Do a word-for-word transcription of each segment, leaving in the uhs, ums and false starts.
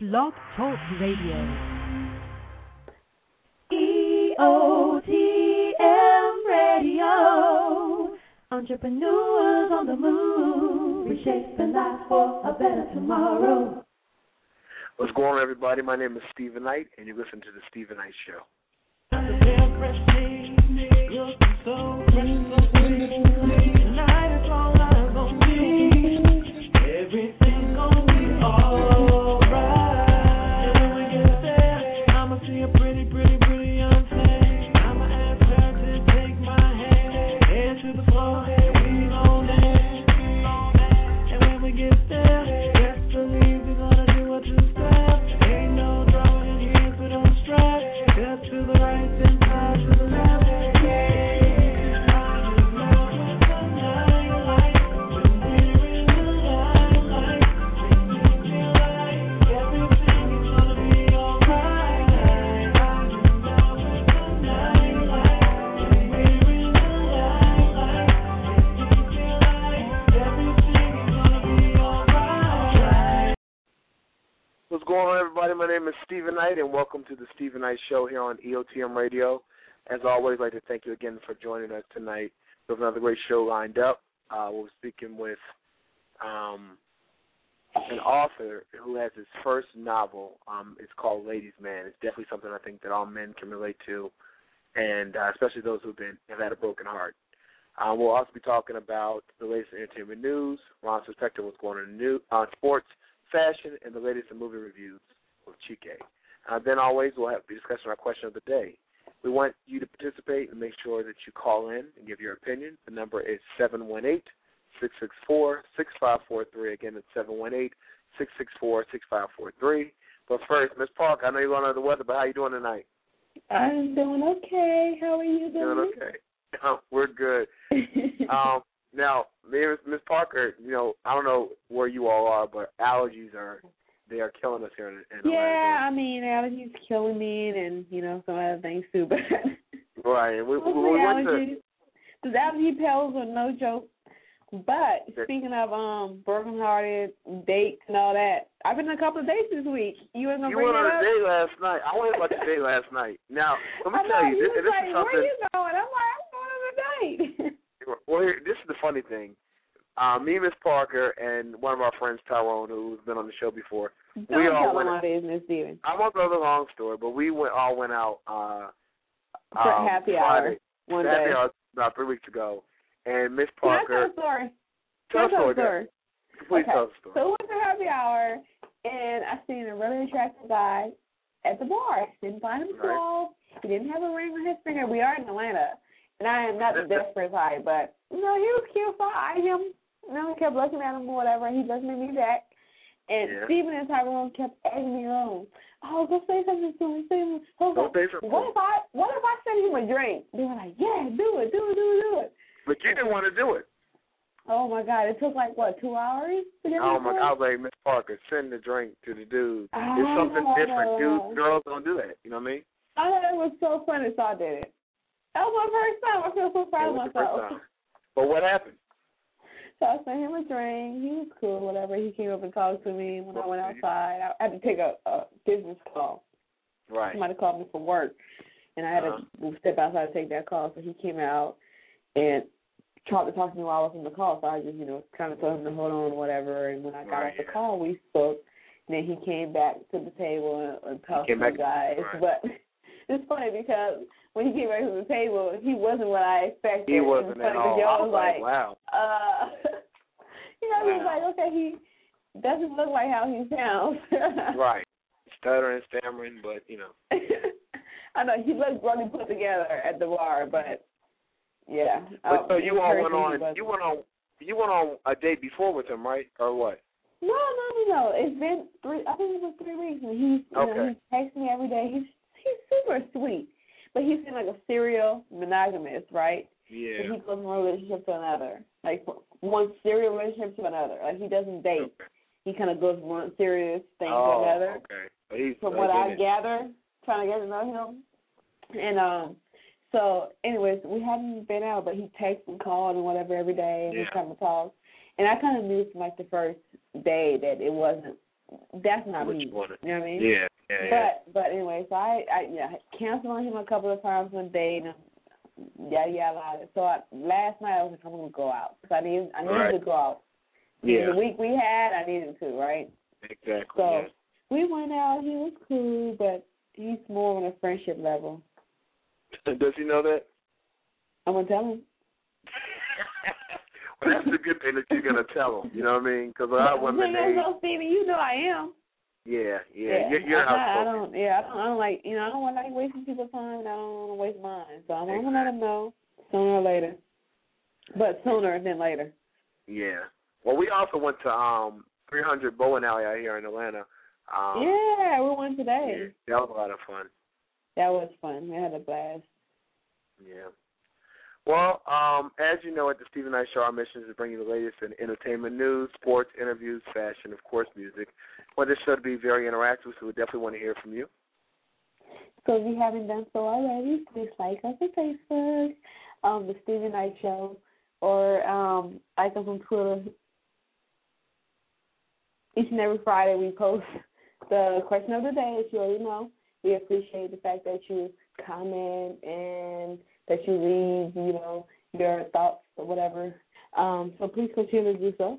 Blog Talk Radio. E O T M Radio. Entrepreneurs on the move, reshaping life for a better tomorrow. What's going on, everybody? My name is Stephen Knight, and you listen to the Stephen Knight Show. Everything's gonna be alright. And when we get there, I'ma see a pretty, pretty, pretty young thing. I'ma ask her to take my hand, head to the floor, and we gon' dance. And when we get there, best believe we're gonna do what you said. Ain't no drama in here, so don't stress. Step to the right, then side to the left. What's going on, everybody? My name is Stephen Knight, and welcome to the Stephen Knight Show here on E O T M Radio. As always, I'd like to thank you again for joining us tonight. We have another great show lined up. Uh, we're speaking with um, an author who has his first novel. Um, it's called Ladies' Man. It's definitely something I think that all men can relate to, and uh, especially those who've been have had a broken heart. Uh, we'll also be talking about the latest entertainment news, Ron's perspective, what's going on in new, uh, sports, fashion, and the latest in movie reviews with Chike. Uh, then always we'll have, be discussing our question of the day. We want you to participate and make sure that you call in and give your opinion. The number is seven one eight, six six four, six five four three. Again, it's seven one eight, six six four, six five four three. But first, Miss Park, I know you're going under the weather, but how you doing tonight? I'm doing okay. How are you doing? Doing okay. We're good. um, Now, Miss Parker, you know, I don't know where you all are, but allergies are, they are killing us here in, in Atlanta. Yeah, I mean, allergies killing me and, you know, some other things too. But right. And we, we, Mostly we went allergies. to... The allergy pills are no joke. But speaking of um, broken-hearted dates and all that, I've been on a couple of dates this week. You ain't going to You bring went it on up? a date last night. I went on a date last night. Now, let me I tell know, you, you this, was this like, is something... where you going? I'm like, I'm going on a date. Well, here, this is the funny thing. Uh, me, Miss Parker, and one of our friends, Tyrone, who's been on the show before. Don't we all tell went, them my business, Steven. I won't go the long story, but we went all went out uh, For um, happy Friday, hour one happy day. hour about three weeks ago, and Miss Can I Parker. tell a story? Tell a Can I story. tell a story? Please okay. tell a story. So we went to happy hour, and I seen a really attractive guy at the bar. Didn't find him Right. small. He didn't have a ring on his finger. We are in Atlanta, and I am not the desperate type, but, you know, he was cute, so I eyed him. You know, I kept looking at him or whatever, and he looked at me back. And Yeah. Steven and Tyrone kept egging me on. Oh, go say something to him. Say something. So Go like, say something. what if I what if I send him a drink? They were like, yeah, do it, do it, do it, do it. But you didn't want to do it. Oh my God! It took like what, two hours to get Oh me my to God! I it? was like, Miss Parker, send the drink to the dude. Oh, It's something no, different. no, Dudes, no. girls don't do that. You know what I mean? I thought it was so funny, so I did it. That was my first time. I feel so proud It of was the first myself. time. But what happened? So I sent him a drink. He was cool, whatever. He came up and talked to me when I went outside. I had to take a, a business call. Right. Somebody called me from work, and I had Uh-huh. to step outside to take that call. So he came out and tried to talk to me while I was on the call. So I just, you know, kind of told him to hold on or whatever. And when I got Right, off the yeah. call, we spoke. And then he came back to the table and, and talked to came the back- guys. right. But it's funny because when he came back to the table, he wasn't what I expected. He wasn't It was at funny all. because I y'all was was like, like, wow. uh, you know, he was Wow. like, okay, he doesn't look like how he sounds. Right. Stuttering, stammering, but, you know. I know, he looked really put together at the bar, but, yeah. But Oh, so you in all person, went he on, wasn't. you went on, you went on a date before with him, right? Or what? No, no, no, no. It's been three, I think it was three weeks, and he's, you Okay. know, he texts me every day. He's, he's super sweet, but he's in like a serial monogamist, right? Yeah. So he goes from one relationship to another, like from one serial relationship to another. Like he doesn't date. Okay. He kind of goes from one serious thing Oh, to another. okay. But he's From like what I in it. gather, trying to get to know him. And um, so, anyways, we haven't been out, but he texts and calls and whatever every day, and Yeah. we kind of talk. And I kind of knew from like the first day that it wasn't that's not what me. you wanna. You know what I mean? Yeah, yeah, But yeah. but anyway, so I, I yeah canceled on him a couple of times one day, and yada yada yada. So I, last night I was like, I'm gonna go out because I need I needed Right. to go out. Yeah. The week we had, I needed to, right? Exactly. So yeah. we went out. He was cool, but he's more on a friendship level. Does he know that? I'm gonna tell him. Well, that's a good thing that you're gonna tell him. You know what I mean? Because a lot of women, they, no, Stevie, you know I am. yeah, yeah, Yeah, you're, you're I'm not, I outspoken. don't. Yeah, I don't. I don't like. You know, I don't want to like wasting people's time, and I don't want to waste mine. So I'm gonna let him know sooner or later. But sooner than later. Yeah. Well, we also went to um three hundred Bowling Alley out here in Atlanta. Um, Yeah, we went today. yeah, that was a lot of fun. That was fun. We had a blast. Yeah. Well, um, as you know, at the Stephen Knight Show, our mission is to bring you the latest in entertainment news, sports, interviews, fashion, of course, music. Well, this show to be very interactive, so we definitely want to hear from you. So if you haven't done so already, please like us on Facebook, um, the Stephen Knight Show, or um, like us on Twitter. Each and every Friday we post the question of the day, as you already know. We appreciate the fact that you comment and that you read, you know, your thoughts or whatever. Um, so please continue to do so.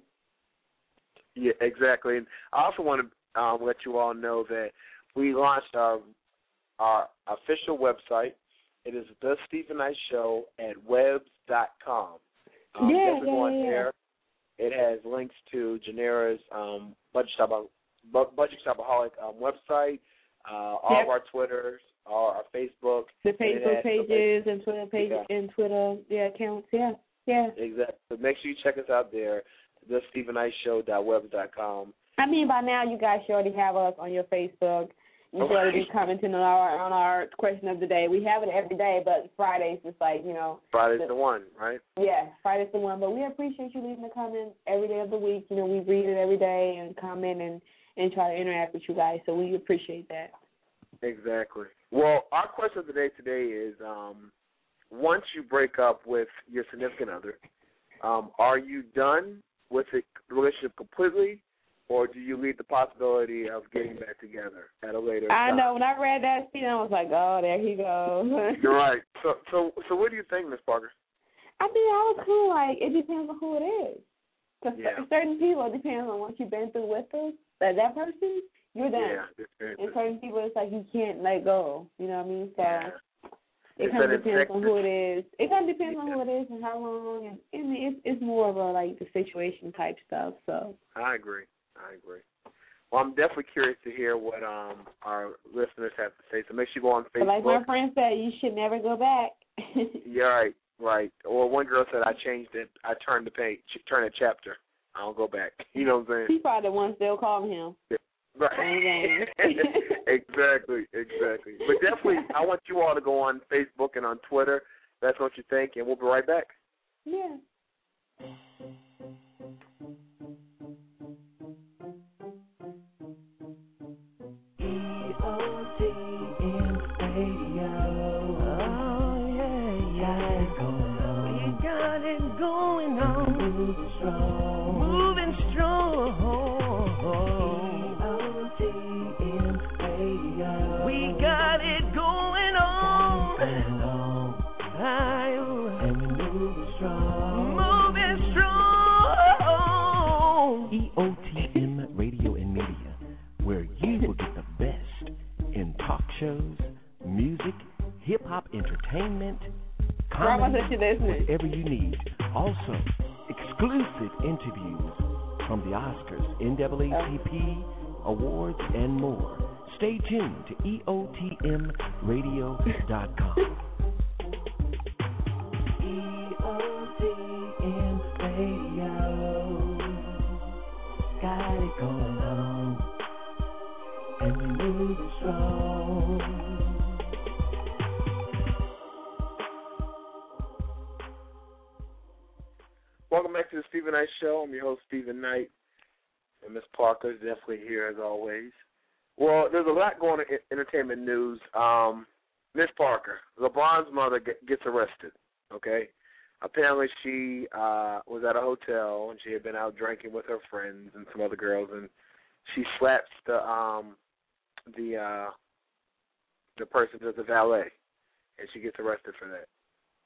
Yeah, exactly. And I also want to um, let you all know that we launched our our official website. It is The Stephen Knight Show at webs dot com. Um, yeah, definitely yeah, go on yeah. there. It has links to Janera's um, Budget Shop, Budget Shopaholic um, website, uh, all Yep. of our Twitters, all our Facebook. The and it Facebook has- pages and Twitter pages Yeah. and Twitter yeah, accounts. Yeah, yeah. Exactly. So make sure you check us out there, the Stephen Knight Show dot webs dot com. I mean, by now you guys should already have us on your Facebook. You should Okay. already be commenting on our on our question of the day. We have it every day, but Fridays it's like, you know. Friday's the, the one, right? Yeah, Friday's the one. But we appreciate you leaving a comment every day of the week. You know, we read it every day and comment and, and try to interact with you guys. So we appreciate that. Exactly. Well, our question of the day today is, um, once you break up with your significant other, um, are you done with the relationship completely, or do you leave the possibility of getting back together at a later I time? know. When I read that scene, I was like, oh, there he goes. You're right. So, so, so, what do you think, Miss Parker? I mean, I was kind of like, it depends on who it is. Because Yeah. certain people, it depends on what you've been through with them. That that person, you're done. Yeah. It's very And good. certain people, it's like you can't let go. You know what I mean? So Yeah. it It's kind of that depends on who it infectious- is. It kind of depends on Yeah. who it is and how long. And, and it's it's more of a like the situation type stuff. So I agree. I agree. Well, I'm definitely curious to hear what um our listeners have to say. So make sure you go on but like my Facebook. friend said, you should never go back. Yeah, right, right. Or one girl said, I changed it. I turned the page, turn a chapter. I don't go back. You know what I'm saying? He's probably the one still calling him. Right. exactly, exactly. But definitely, I want you all to go on Facebook and on Twitter. That's what you think, and we'll be right back. Yeah. E O T M Radio and Media, where you will get the best in talk shows, music, hip-hop entertainment, Grandma comedy, said she listening. whatever you need. Also, exclusive interviews from the Oscars, N double A C P, awards, and more. Stay tuned to E O T M radio dot com. E O T M Radio. Got it going on, and we move it strong. Welcome back to the Stephen Knight Show. I'm your host, Stephen Knight, and Miss Parker is definitely here as always. Well, there's a lot going on in entertainment news. Um, Miss Parker, LeBron's mother get, gets arrested, okay? Apparently she uh, was at a hotel, and she had been out drinking with her friends and some other girls, and she slaps the um the uh the person does the valet, and she gets arrested for that.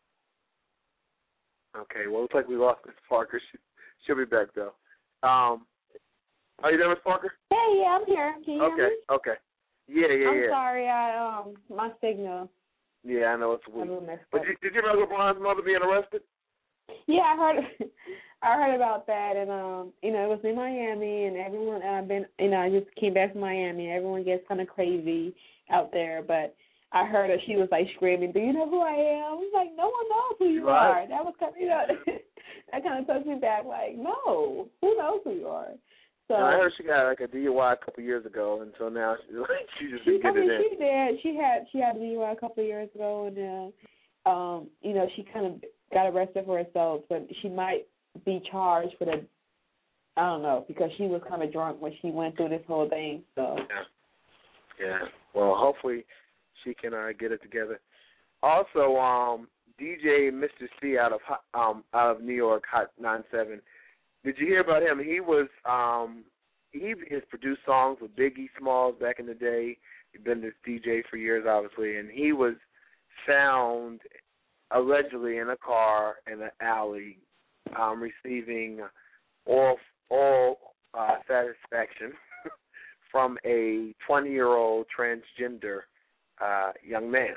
Okay, well, looks like we lost Miss Parker. She, she'll be back though. Um, are you there, Miss Parker? Hey, yeah, I'm here. Can you okay, hear me? okay. Yeah, yeah, I'm yeah. sorry, I um my signal. Yeah, I know it's I weak. was messed But up. did, did you know LeBron's mother being arrested? Yeah, I heard. I heard about that, and um, you know, it was in Miami, and everyone. And I've been, you know, I just came back from Miami. Everyone gets kind of crazy out there, but I heard her. She was like screaming, "Do you know who I am?" I was like, "No one knows who you Right. are." That was kind of, you know, that kind of took me back. Like, no, who knows who you are? So And I heard she got like a D U I a couple years ago, and so now she, like, she just she, been I getting mean, it in. she did. She had she had a D U I a couple of years ago, and uh, um, you know, she kind of got arrested for assault, but she might be charged for the, I don't know, because she was kind of drunk when she went through this whole thing. So Yeah, yeah. Well, hopefully she can uh, get it together. Also, um, D J Mister C out of Hot- um out of New York, Hot nine seven. Did you hear about him? He was um he has produced songs with Biggie Smalls back in the day. He's been this D J for years, obviously, and he was found allegedly in a car in an alley, um, receiving oral oral uh, satisfaction from a twenty-year-old transgender uh, young man.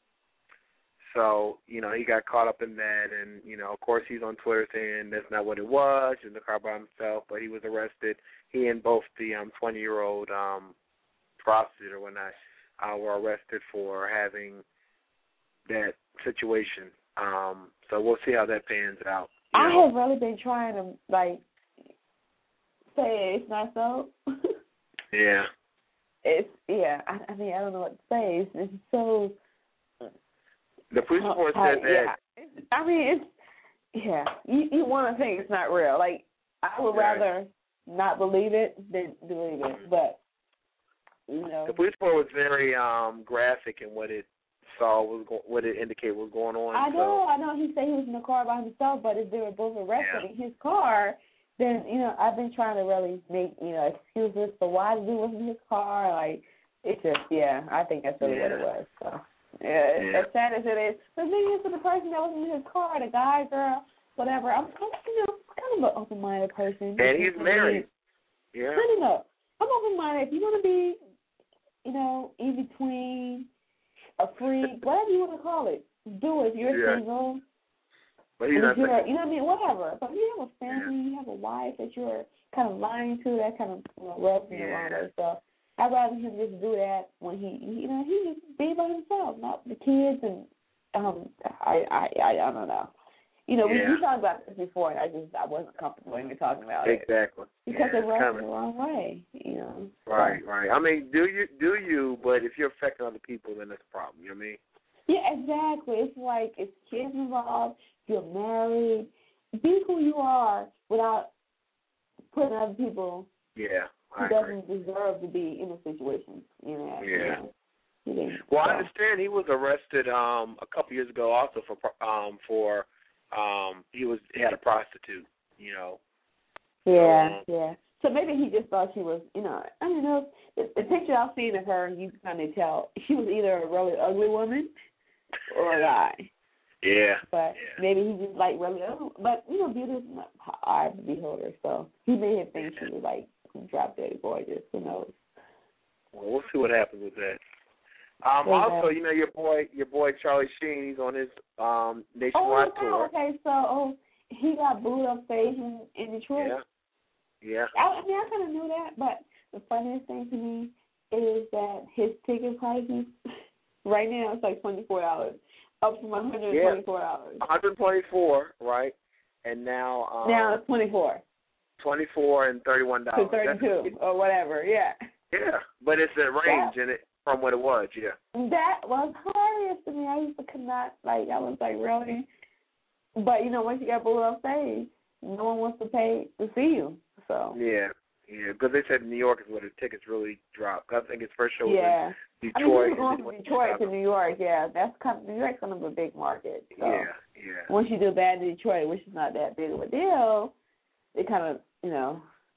So, you know, he got caught up in that, and, you know, of course he's on Twitter saying that's not what it was, in the car by himself, but he was arrested. He and both the um, twenty-year-old um, prostitute or whatnot uh, were arrested for having that situation. Um, so we'll see how that pans out. You I know. have really been trying to, like, say it's not so. Yeah. It's, yeah, I, I mean, I don't know what to say. It's, it's so... The police report I, said that. Yeah. I mean, it's, yeah, you, you want to think it's not real. Like, I would Right. rather not believe it than believe it, but, you know. The police report was very um, graphic in what it saw, was go- what it indicated was going on. I know, so. I know he said he was in the car by himself, but if they were both arrested Yeah. in his car, then, you know, I've been trying to really make, you know, excuses for why the dude was in his car. Like, it's just, yeah, I think that's really Yeah. what it was, so. Yeah, Yeah. as sad as it is. The thing is, for the person that was in his car, the guy, girl, whatever, I'm kind of, you know, kind of an open-minded person. And he's married. Yeah. No, no, no. I'm open-minded. If you want to be, you know, in between, a freak, whatever you want to call it, do it. If you're Yeah. single, But he's and if not you're, thinking. you know what I mean, whatever. But if you have a family, you have a wife that you're kind of lying to, that kind of, you know, rubs me the wrong way. So I'd rather him just do that when he, you know, he just be by himself, not the kids, and um, I, I, I, I don't know. You know, Yeah. we, we talked about this before, and I just I wasn't comfortable even talking about it Exactly. because yeah, it rubbed kind me of, the wrong way. You know. Right, So. right. I mean, do you, do you? But if you're affecting other people, then that's a problem. You know what I mean? Yeah, exactly. It's like it's kids involved. You're married. Be who you are without putting other people Yeah, who I agree. doesn't deserve to be in a situation. You know. Yeah. You know, Well, so. I understand he was arrested um, a couple years ago also for um, for um, he was he had a prostitute. You know. Yeah, Um, yeah. So maybe he just thought she was, you know, I don't know. The, the picture I've seen of her, you can kind of tell she was either a really ugly woman or a guy. Yeah. But yeah. maybe he just like really ugly. But, you know, beauty is not eye of the beholder. So he may have think she was like drop dead gorgeous. Who knows? Well, we'll see what happens with that. Um, also, you know, your boy, your boy Charlie Sheen, he's on his um, nationwide oh, tour. okay. So oh, he got booed up stage in, in Detroit. Yeah. Yeah. I, I mean, I kind of knew that, but the funniest thing to me is that his ticket prices right now it's like twenty four dollars, up from one hundred twenty four dollars. Yeah. one hundred twenty four, right? And now um, now it's twenty four. Twenty four and thirty one dollars. To thirty two or whatever. Yeah. Yeah, but it's a range that, in it from what it was. Yeah. That was hilarious to me. I used to could not like. I was like, really? But you know, once you got booed off stage, no one wants to pay to see you. So yeah, yeah, because they said New York is where the tickets really dropped. I think his first show was yeah. in Detroit. I mean, he was going and from Detroit to New York. Yeah, that's kind of, New York's kind of a big market. So yeah, yeah. once you do bad in Detroit, which is not that big of a deal, they kind of you know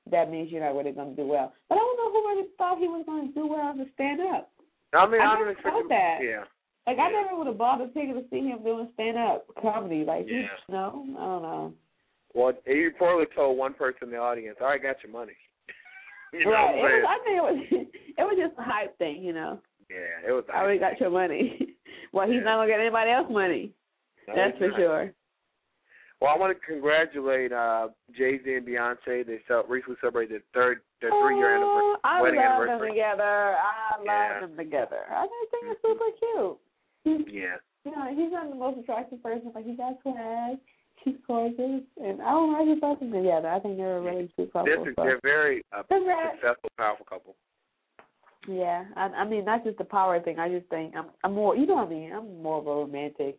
that means you're not really going to do well. But I don't know who really thought he was going to do well to stand up. I mean, I, I don't never expect thought that. Yeah. Like, yeah. I never would have bought a ticket to see him doing stand-up comedy. Like, yeah. you know, I don't know. Well, he reportedly told one person in the audience, "All right, got your money." you know right. What I'm it was, I think it was it was just a hype thing, you know. Yeah, it was. I already got your money. Well, he's yeah. not gonna get anybody else money. No, That's for not. sure. Well, I want to congratulate uh, Jay-Z and Beyonce. They cel- recently celebrated their third, their three-year oh, anniversary, I wedding love anniversary. them together. I love yeah. them together. I just think it's Mm-hmm. super cute. He's, Yeah. you know, he's not the most attractive person, but he got swag. She's gorgeous, and I don't know. I just love them together. I think they're a really cute couple. They're, so. they're very uh, successful, powerful couple. Yeah, I, I mean, not just the power thing. I just think I'm, I'm more, you know what I mean? I'm more of a romantic,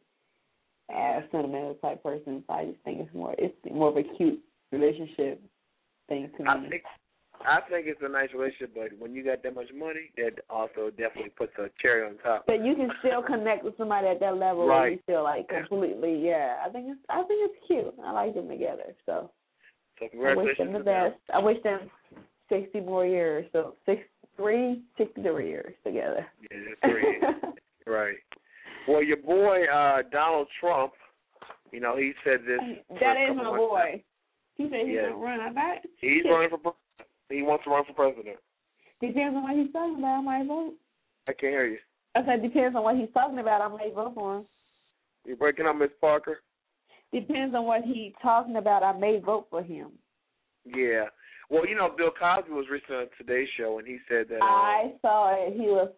uh, sentimental type person. So I just think it's more, it's more of a cute relationship thing to me. I think, I think it's a nice relationship, but when you got that much money, that also definitely puts a cherry on top. But you can still connect with somebody at that level, right? And you feel like completely, yeah. I think it's, I think it's cute. I like them together. So, so I wish them the best. Them. I wish them sixty more years. So six. Three, sixty-three years together. Yeah, just three years. Right. Well, your boy uh, Donald Trump, you know, he said this. That is my boy. Time. He said he's yeah. going to run. I bet. He's Shit. running for president. He wants to run for president. Depends on what he's talking about. I might vote. I can't hear you. I said depends on what he's talking about. I might vote for him. You breaking up, Miss Parker? Depends on what he's talking about. I may vote for him. Yeah. Well, you know, Bill Cosby was recently on Today's Show, and he said that um, I saw it. He was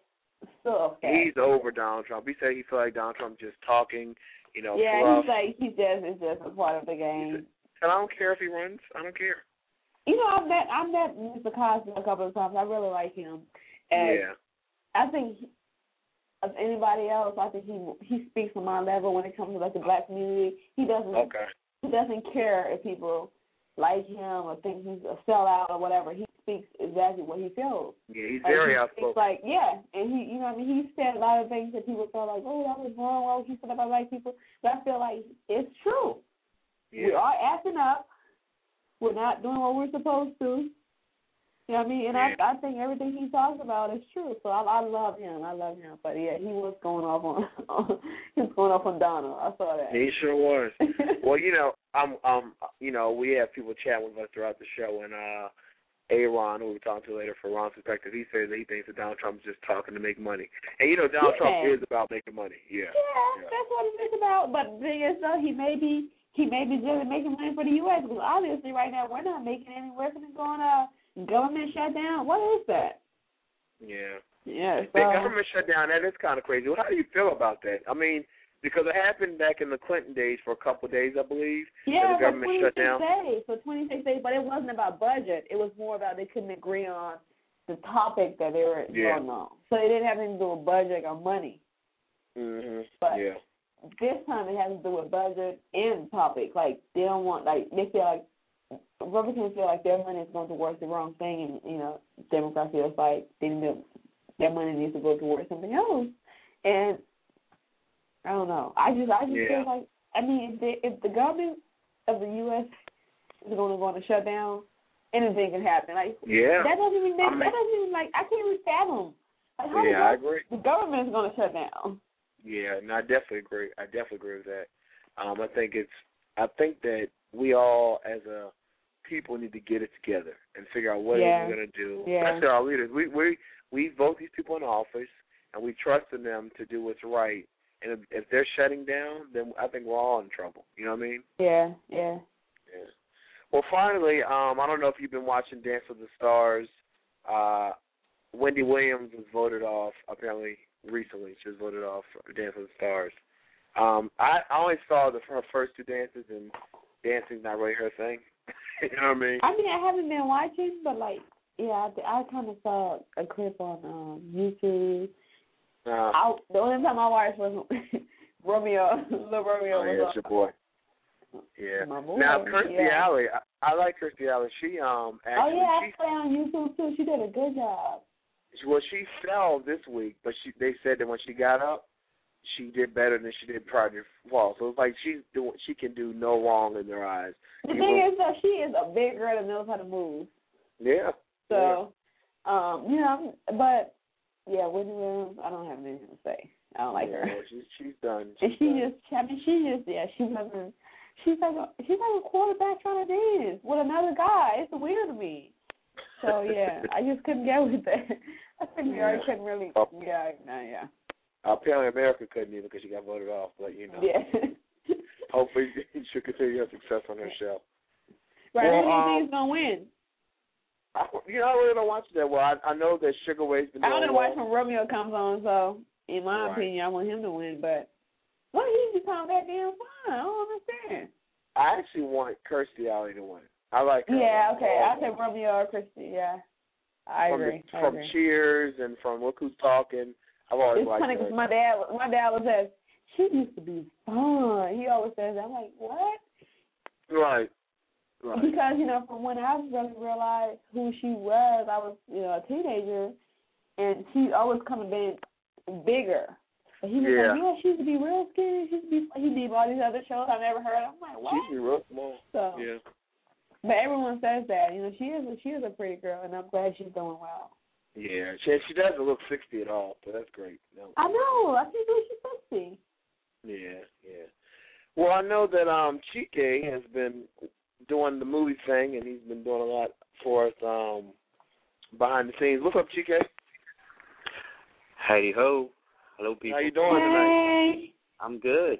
so upset. He's over Donald Trump. He said he felt like Donald Trump just talking, you know. Yeah, fluff. he's like he's just it's just a part of the game. And I don't care if he runs. I don't care. You know, I've met I've met Mister Cosby a couple of times. I really like him. And yeah. I think he, of anybody else, I think he he speaks on my level when it comes to like the black community. He doesn't. Okay. He doesn't care if people like him or think he's a sellout or whatever. He speaks exactly what he feels. Yeah, he's like, very he outspoken. Like, yeah, and he, you know what I mean? He said a lot of things that people felt like, oh, that was wrong, what he said about black people. But I feel like it's true. Yeah. We are acting up. We're not doing what we're supposed to. You know what I mean? And yeah. I, I think everything he talks about is true. So I, I love him. I love him. But yeah, he was going off on, on he was going off on Donald. I saw that. He sure was. Well, you know, um, um, you know, we have people chat with us throughout the show, and uh, Aaron, who we're talking to later for Ron's perspective, he says that he thinks that Donald Trump's just talking to make money. And you know, Donald yeah. Trump is about making money. Yeah. Yeah, yeah. that's what it is about. But the thing is, though, he may be he may be just making money for the U S because obviously right now we're not making anywhere from it going uh government shutdown. What is that? Yeah. Yeah. So. The government shutdown, that is kind of crazy. Well, how do you feel about that? I mean, because it happened back in the Clinton days for a couple of days, I believe. Yeah, the government for shut down. days, for twenty-six days, but it wasn't about budget. It was more about they couldn't agree on the topic that they were yeah. going on. So it didn't have anything to do with budget or money. Mhm. But yeah. this time it has to do with budget and topic. Like they don't want, like they feel like Republicans feel like their money is going towards the wrong thing, and you know, Democrats feels like they need to, their money needs to go towards something else. And I don't know. I just, I just yeah. feel like, I mean, if the, if the government of the U S is going to go on a shutdown, anything can happen. Like, yeah. that doesn't even make, I mean, that doesn't even like, I can't even fathom. Like, how yeah, I agree. The government is going to shut down. Yeah, and I definitely agree. I definitely agree with that. Um, I think it's, I think that we all as a people need to get it together and figure out what yeah. we're going to do. Yeah. Especially our leaders. We we we vote these people in office, and we trust in them to do what's right. And if, if they're shutting down, then I think we're all in trouble. You know what I mean? Yeah, yeah. Yeah. Well, finally, um, I don't know if you've been watching Dance with the Stars. Uh, Wendy Williams was voted off, apparently, recently. She was voted off for Dance with the Stars. Um, I, I only saw the her first two dances, and dancing's not really her thing. You know what I mean? I mean, I haven't been watching, but, like, yeah, I, I kind of saw a clip on um, YouTube. Uh, I, the only time I watched was Romeo, Little Romeo. oh, yeah, was it's your boy. Yeah. My boy. Now, Kirstie yeah. Alley, I, I like Kirstie Alley. She um actually oh yeah, I she, saw on YouTube too. She did a good job. Well, she fell this week, but she they said that when she got up, she did better than she did prior to fall. So it's like she's doing, she can do no wrong in their eyes. The People, thing is that she is a big girl that knows how to move. Yeah. So, yeah. um, you know, but yeah, Whitney Williams, I don't have anything to say. I don't like yeah, her. She's she's done. She's and she done. just, I mean, she just, yeah, she wasn't. She's like a, she's like a quarterback trying to dance with another guy. It's weird to me. So yeah, I just couldn't get with that. I couldn't, yeah. I couldn't really. Oh. Yeah, no, yeah. Apparently, America couldn't either because she got voted off. But you know, yeah. hopefully she'll continue her success on her show. Right. Well, Who do you um, think is gonna win? I, you know, I really don't watch it that well. I, I know that Sugar Ray's been I doing don't know well. watch when Romeo comes on. So in my Right. opinion, I want him to win. But why he become that damn fine? I don't understand. I actually want Kirstie Alley to win. I like her. Yeah. Okay. I say Romeo or Christy. Yeah. I from agree. The, I from agree. Cheers and from Look Who's Talking. I've always It's liked funny her. because my dad, my dad always says she used to be fun. He always says that. I'm like, what? Right. Right. Because you know, from when I really realized who she was, I was you know a teenager, and she always come been bigger. But he was Yeah. like, yeah, she used to be real skinny. She used to be. He did all these other shows I never heard. I'm like, what? She's real small. So, Yeah. but everyone says that. You know, she is a, she is a pretty girl, and I'm glad she's doing well. Yeah. She she doesn't look sixty at all, so that's great. No. I know. I think she's sixty. Yeah. Yeah. Well, I know that um Chike has been doing the movie thing, and he's been doing a lot for us um behind the scenes. What's up, Chike? Howdy ho. Hello, people. How you doing tonight? Hey. I'm good.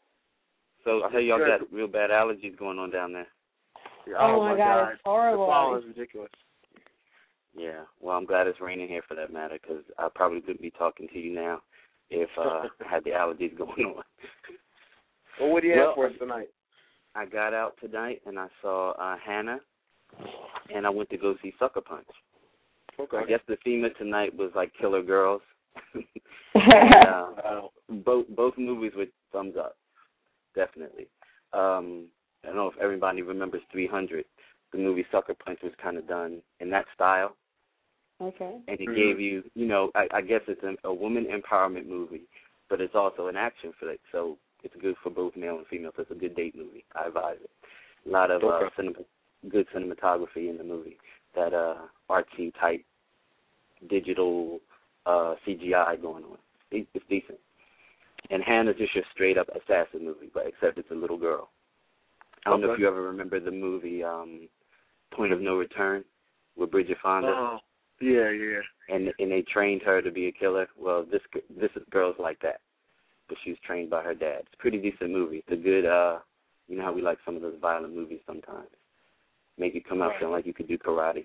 So I hear y'all Good. got real bad allergies going on down there. Yeah, Oh, my God, it's horrible. The pollen is ridiculous. Yeah. Well, I'm glad it's raining here for that matter, because I probably wouldn't be talking to you now if uh, I had the allergies going on. Well, what do you Well, have for us tonight? I got out tonight and I saw uh, Hannah, and I went to go see Sucker Punch. Okay. I guess the theme of tonight was like Killer Girls. and, uh, Wow. both both movies were thumbs up, definitely. Um, I don't know if everybody remembers three hundred. The movie Sucker Punch was kind of done in that style. Okay. And it Mhm. gave you, you know, I, I guess it's a, a woman empowerment movie, but it's also an action flick, so it's good for both male and female. So it's a good date movie. I advise it. A lot of Okay. uh, cinema, good cinematography in the movie. That uh, artsy type digital uh, C G I going on. It's, it's decent. And Hannah's just your straight up assassin movie, but except it's a little girl. I don't know Okay. if you ever remember the movie um, Point of No Return with Bridget Fonda. Oh, yeah, yeah. And and they trained her to be a killer. Well, this this girl's like that, but she was trained by her dad. It's a pretty decent movie. It's a good, uh, you know how we like some of those violent movies sometimes. Make you come out feeling like you could do karate.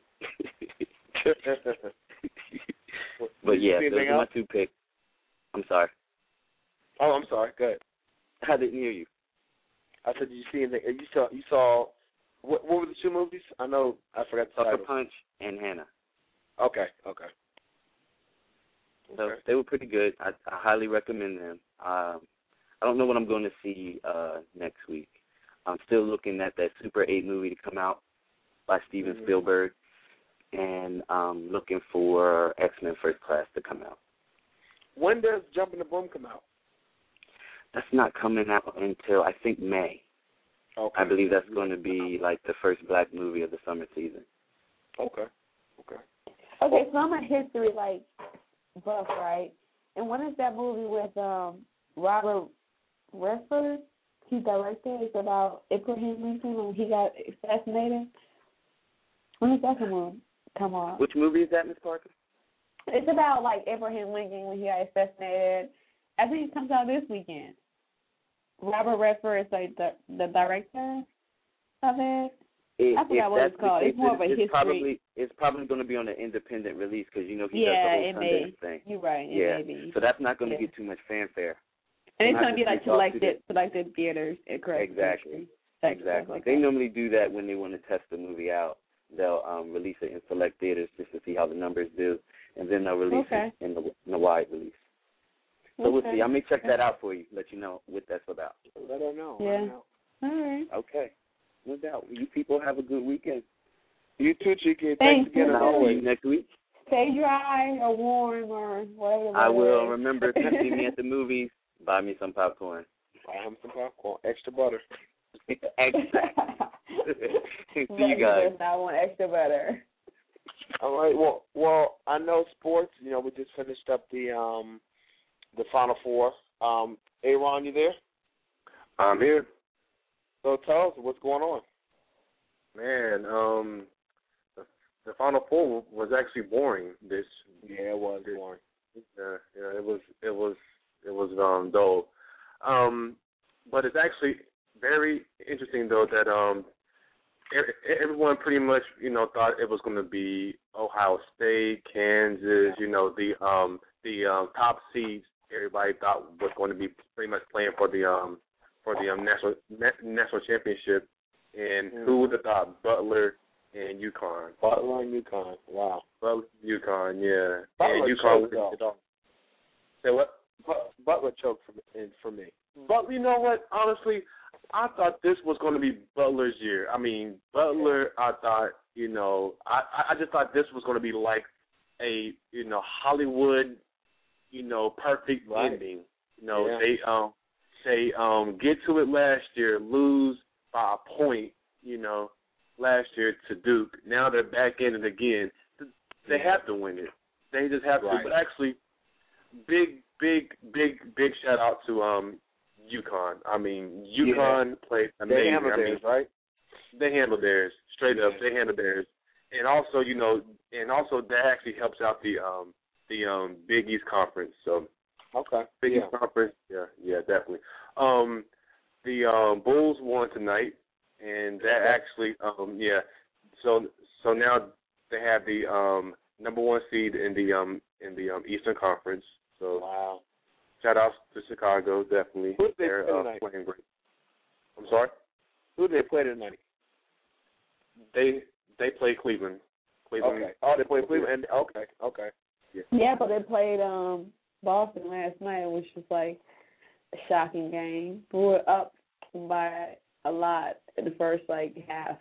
But yeah, See those anything are my else? two picks. I'm sorry. Oh, I'm sorry. Go ahead. I didn't hear you. I said, did you see anything? You saw, you saw, what, what were the two movies? I know, I forgot the Sucker title. Punch and Hannah. Okay, okay. So Okay. they were pretty good. I, I highly recommend them. Um, I don't know what I'm going to see uh, next week. I'm still looking at that Super eight movie to come out by Steven Mhm. Spielberg, and um, looking for X-Men First Class to come out. When does Jumping the Broom come out? That's not coming out until, I think, May. Okay. I believe that's going to be like the first black movie of the summer season. Okay. Okay. Okay, so I'm a history like buff, right? And when is that movie with um Robert Redford? He directed. It's about Abraham Lincoln when he got assassinated. When does that come on? Come on. Which movie is that, Miss Parker? It's about like Abraham Lincoln when he got assassinated. I think it comes out this weekend. Robert Redford is like the the director of it. It, I forgot if what that's it's the called. case, It's more of a it's history. Probably, it's probably going to be on an independent release because, you know, he yeah, does the it whole may. Sundance thing. You're right. It yeah. may be. So that's not going to Yeah. get too much fanfare. And it's Not going to be just like reach out to selected selected theaters. uh, Correct. Exactly. Selected, Exactly. like They that. normally do that when they want to test the movie out. They'll um, release it in select theaters just to see how the numbers do, and then they'll release Okay. it in the, in the wide release. So we'll Okay. see. I may check Okay. that out for you, let you know what that's about. Let her know. Yeah. Let her know. All right. Okay. No doubt. You people have a good weekend. You too, Chiki. Thanks, Thanks, again, you as And I'll see always. you next week. Stay dry or warm or whatever. the I weather will. is. Remember, if you see me at the movies, buy me some popcorn. I have some popcorn, extra butter. Exactly. See you But guys. does not want extra butter. All right. Well, well, I know sports. You know, we just finished up the um the Final Four. Um, Aaron, you there? I'm here. So tell us what's going on. Man, um, the, the Final Four was actually boring. This Yeah, it was boring. Yeah, yeah, it was, it was, it was um dull. Um, but it's actually very interesting though that um everyone pretty much, you know, thought it was going to be Ohio State, Kansas, you know, the um the um, top seeds. Everybody thought was going to be pretty much playing for the um for the um, national national championship. And mm-hmm. who would have thought Butler and UConn? Butler and UConn. Wow. Butler, UConn, yeah. Butler and UConn choked though. It all. Say what? But, Butler choked for me, for me. But you know what? Honestly, I thought this was going to be Butler's year. I mean, Butler, I thought, you know, I, I just thought this was going to be like a, you know, Hollywood, you know, perfect right. ending. You know, yeah. they um they um get to it last year, lose by a point, you know, last year to Duke. Now they're back in it again. They yeah. have to win it. They just have right. to. But actually, big, big, big, big shout out to um UConn. I mean, UConn yeah. played amazing. They handled I mean, theirs, right? They handled theirs straight up. Yeah. They handled theirs, and also, you know, and also that actually helps out the um the um Big East Conference. So okay, Big yeah. East Conference, yeah, yeah, definitely. Um, the um, Bulls won tonight, and that okay. actually, um, yeah. So so now they have the um number one seed in the um in the um Eastern Conference. So wow. Shout out to Chicago, definitely. Who did they They're play uh, tonight? playing great. I'm sorry? Who did they play tonight? They they play Cleveland. Cleveland. Okay. Oh, they played Cleveland. Okay. Okay. Yeah. Yeah, but they played um Boston last night, which was like a shocking game. We were up by a lot in the first like half.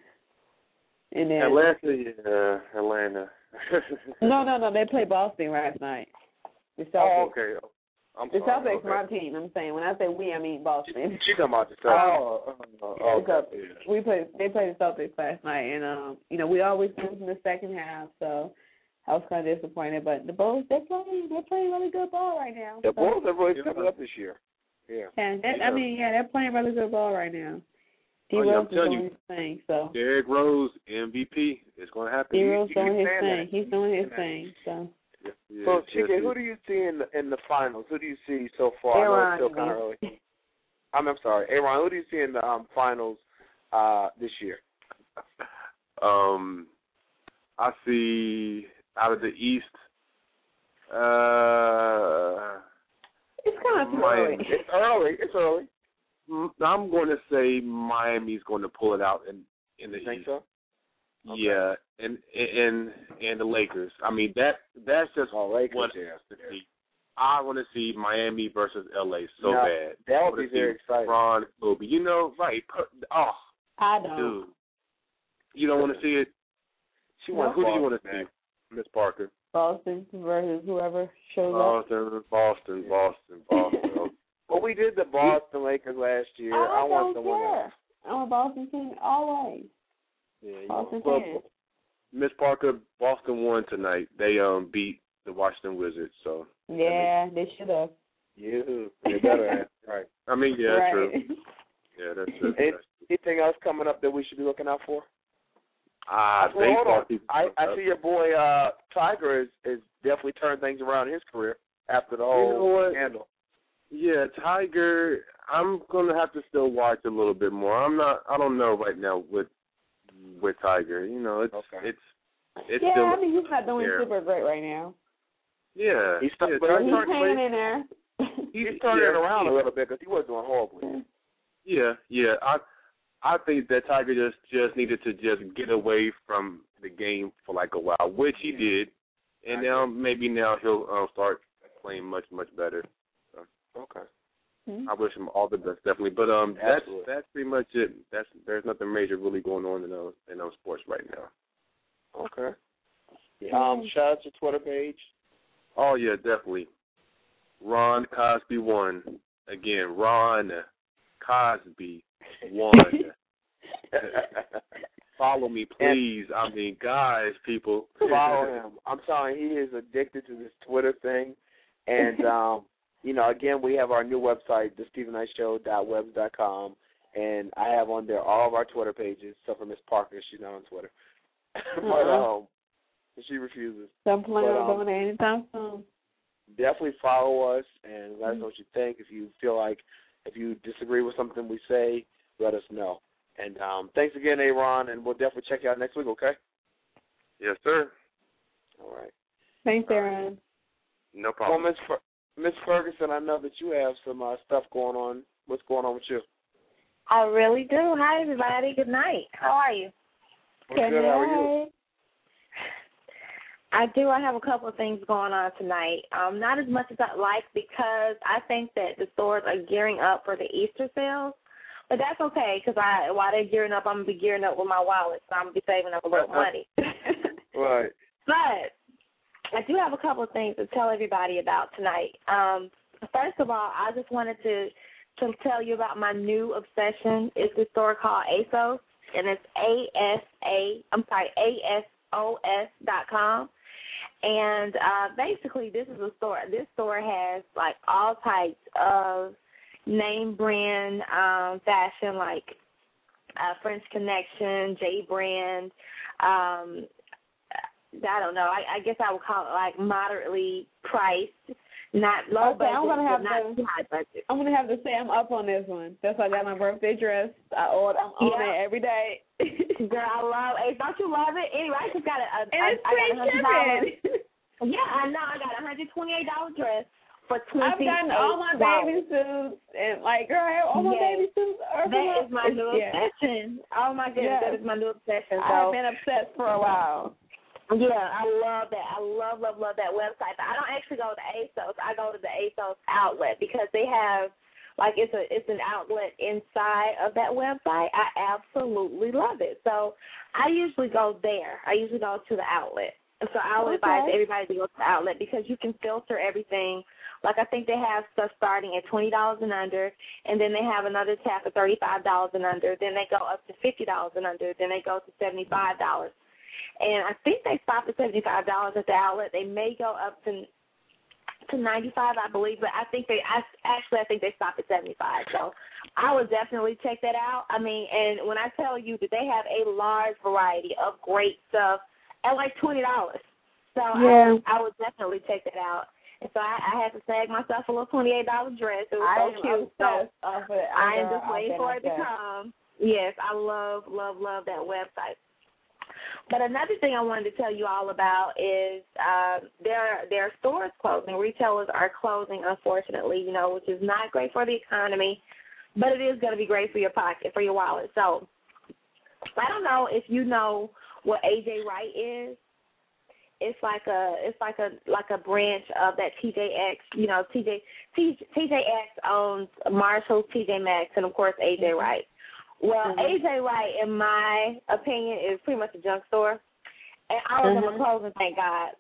and then Atlanta, yeah, Atlanta. no, no, no. They played Boston last night. The Celtics. Oh, okay. I'm the sorry. Celtics, okay. my team. I'm saying when I say we, I mean Boston. She talking about the Celtics. Oh, oh, oh yeah, okay. So we played. They played the Celtics last night, and um, you know, we always lose in the second half, so I was kind of disappointed. But the Bulls, they're playing. They're playing really good ball right now. The so. Bulls are really stepping up this year. Yeah. Yeah, that, yeah. I mean, yeah, they're playing really good ball right now. D Oh, yeah, Rose I'm is telling doing you. his thing, so Derrick Rose, M V P. It's going to happen. D Rose he- doing he's his saying thing. that. He's doing his He's thing. So Yeah, yeah, So, yes, Chike, yes. who do you see in the in the finals? Who do you see so far? I know Aaron, it's still kind of early. I'm, I'm sorry, Aaron. Who do you see in the um, finals uh, this year? Um, I see out of the East. Uh, it's kind of too Miami. early. It's early. It's early. I'm going to say Miami's going to pull it out in in the You think East. so? Okay. Yeah, and and and the Lakers. I mean that that's just Oh, Lakers, what yeah. to see. I want to see Miami versus L A so Now, bad. that I would wanna be very see exciting. Ron, Kobe. You know, right? Per, oh, I don't. dude, you don't want to see it. She No. wants Who do you want to Boston, see, Miss Parker? Boston versus whoever shows Boston, Boston, Boston, Boston. up. Well, we did the Boston Lakers last year. I, I want don't the winner. care. I'm a Boston team always. Yeah, you Boston Well, fan. Miss Parker, Boston won tonight. They um beat the Washington Wizards. So Yeah, they should have. You. They better have. Right. I mean, yeah, right. true. Yeah, that's true. Any- That's true. Anything else coming up that we should be looking out for? Ah, Well, hold baseball on. season I, comes I up. see your boy uh, Tiger is, is definitely turned things around in his career after the whole You know what? scandal. Yeah, Tiger. I'm gonna have to still watch a little bit more. I'm not. I don't know right now with with Tiger. You know, it's Okay. it's it's yeah, still. I mean he's not doing there. super great right now. Yeah, He's yeah, stuck- but Tiger- He's starting to hanging play- in there. He's turning yeah, it around yeah. a little bit because he was doing horribly. Yeah, yeah. I I think that Tiger just just needed to just get away from the game for like a while, which he did, and now maybe now he'll uh, start playing much much better. So, Okay. Hmm? I wish him all the best, definitely. But um, that's Absolutely. that's pretty much it. That's there's nothing major really going on in those in those sports right now. Okay. Um, shout out to Twitter page. Oh yeah, definitely. Ron Cosby won again. Ron Cosby won. follow me, please. And, I mean, guys, people. Follow him. I'm telling you, he is addicted to this Twitter thing. And, um, you know, again, we have our new website, the Stephen Knight Show dot webs dot com. And I have on there all of our Twitter pages, except for Miss Parker. She's not on Twitter. but um, she refuses. Don't plan but, on um, doing it anytime soon. Definitely follow us and let us know what you think. If you feel like, if you disagree with something we say, let us know. And um, thanks again, Aaron, and we'll definitely check you out next week, okay? Yes, sir. All right. Thanks, Aaron. No problem. Well, Miss Fer- Miss Ferguson, I know that you have some uh, stuff going on. What's going on with you? I really do. Hi, everybody. Good night. How are you? We're good. How are you? I do. I have a couple of things going on tonight. Um, not as much as I'd like because I think that the stores are gearing up for the Easter sales. But that's okay because I, while they're gearing up, I'm going to be gearing up with my wallet, so I'm going to be saving up a little money. Right. But I do have a couple of things to tell everybody about tonight. Um, first of all, I just wanted to to tell you about my new obsession. It's a store called ASOS, and it's A S A, I'm sorry, A S O S dot com. And uh, basically, this is a store. This store has, like, all types of name brand um, fashion, like uh, French Connection, J Brand. Um, I don't know. I, I guess I would call it, like, moderately priced. Not low okay, budget, I'm gonna have not to, high budget. I'm gonna have to say I'm up on this one. That's why I got my birthday dress. I order. I'm on yeah. it every day. Girl, I love it. Don't you love it? Anyway, I just got a. a and I, it's I got a hundred dollars. Yeah, I know. I got a hundred twenty-eight dollar dress for twenty. I've gotten all my baby suits and like, girl, all my yes. baby suits are. That is my new yeah. obsession. Oh my goodness, yeah. that is my new obsession. So. I've been obsessed for a while. Yeah, I love that. I love, love, love that website. But I don't actually go to ASOS. I go to the ASOS outlet because they have, like, it's a it's an outlet inside of that website. I absolutely love it. So I usually go there. I usually go to the outlet. So I would okay. advise everybody to go to the outlet because you can filter everything. Like, I think they have stuff starting at twenty dollars and under, and then they have another tab for thirty-five dollars and under. Then they go up to fifty dollars and under. Then they go to seventy-five dollars. And I think they stop at seventy-five dollars at the outlet. They may go up to to ninety-five dollars, I believe, but I think they I, actually I think they stop at seventy-five dollars. So I would definitely check that out. I mean, and when I tell you that they have a large variety of great stuff at like twenty dollars, so yeah. I, I would definitely check that out. And so I, I had to snag myself a little twenty-eight dollar dress. It was I so am cute. So of it. I am just waiting for it to that. come. Yes, I love, love, love that website. But another thing I wanted to tell you all about is uh, there, there are stores closing. Retailers are closing, unfortunately, you know, which is not great for the economy, but it is going to be great for your pocket, for your wallet. So I don't know if you know what A J Wright is. It's like a it's like a like a branch of that T J X. You know, T J T, TJ X owns Marshalls, T J Maxx, and of course A J Wright. Well, mm-hmm. A J Wright, in my opinion, is pretty much a junk store, and all of mm-hmm. them are closing, thank God.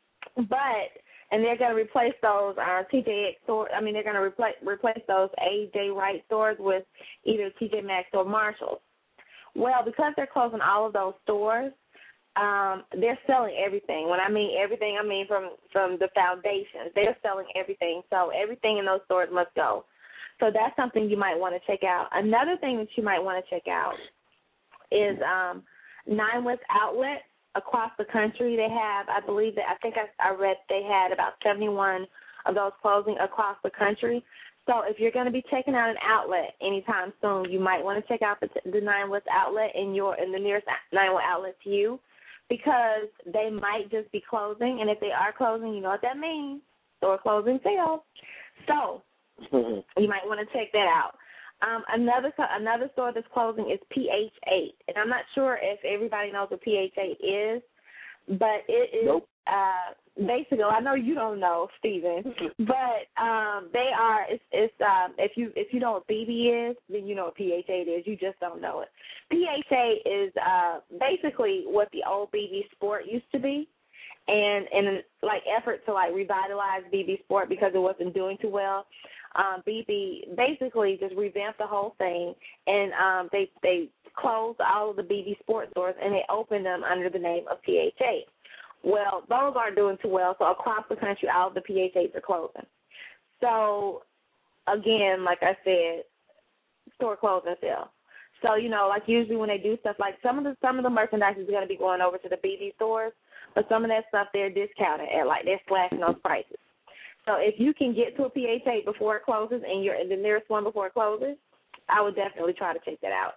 But and they're going to replace those uh, T J X stores. I mean, they're going to replace replace those A J Wright stores with either T J Maxx or Marshalls. Well, because they're closing all of those stores, um, they're selling everything. When I mean everything, I mean from from the foundations. They're selling everything, so everything in those stores must go. So that's something you might want to check out. Another thing that you might want to check out is um, Nine West Outlet across the country. They have, I believe that I think I, I read they had about seventy-one of those closing across the country. So if you're going to be checking out an outlet anytime soon, you might want to check out the, the Nine West Outlet in your in the nearest Nine West Outlet to you, because they might just be closing, and if they are closing, you know what that means: store closing sales. So you might want to check that out. Um, another another store that's closing is P H eight, and I'm not sure if everybody knows what P H eight is, but it is nope. uh, basically. I know you don't know, Stephen, but um, they are. It's, it's um, if you if you know what B B is, then you know what P H eight is. You just don't know it. P H eight is uh, basically what the old B B Sport used to be. And in an like effort to like revitalize B B Sport because it wasn't doing too well, um, B B basically just revamped the whole thing, and um, they they closed all of the B D sports stores, and they opened them under the name of P H A. Well, those aren't doing too well, so across the country, all of the P H As are closing. So, again, like I said, store closing sale. So, you know, like usually when they do stuff, like some of the some of the merchandise is going to be going over to the B D stores, but some of that stuff they're discounted at, like they're slashing those prices. So if you can get to a P H A before it closes and you're in the nearest one before it closes, I would definitely try to check that out.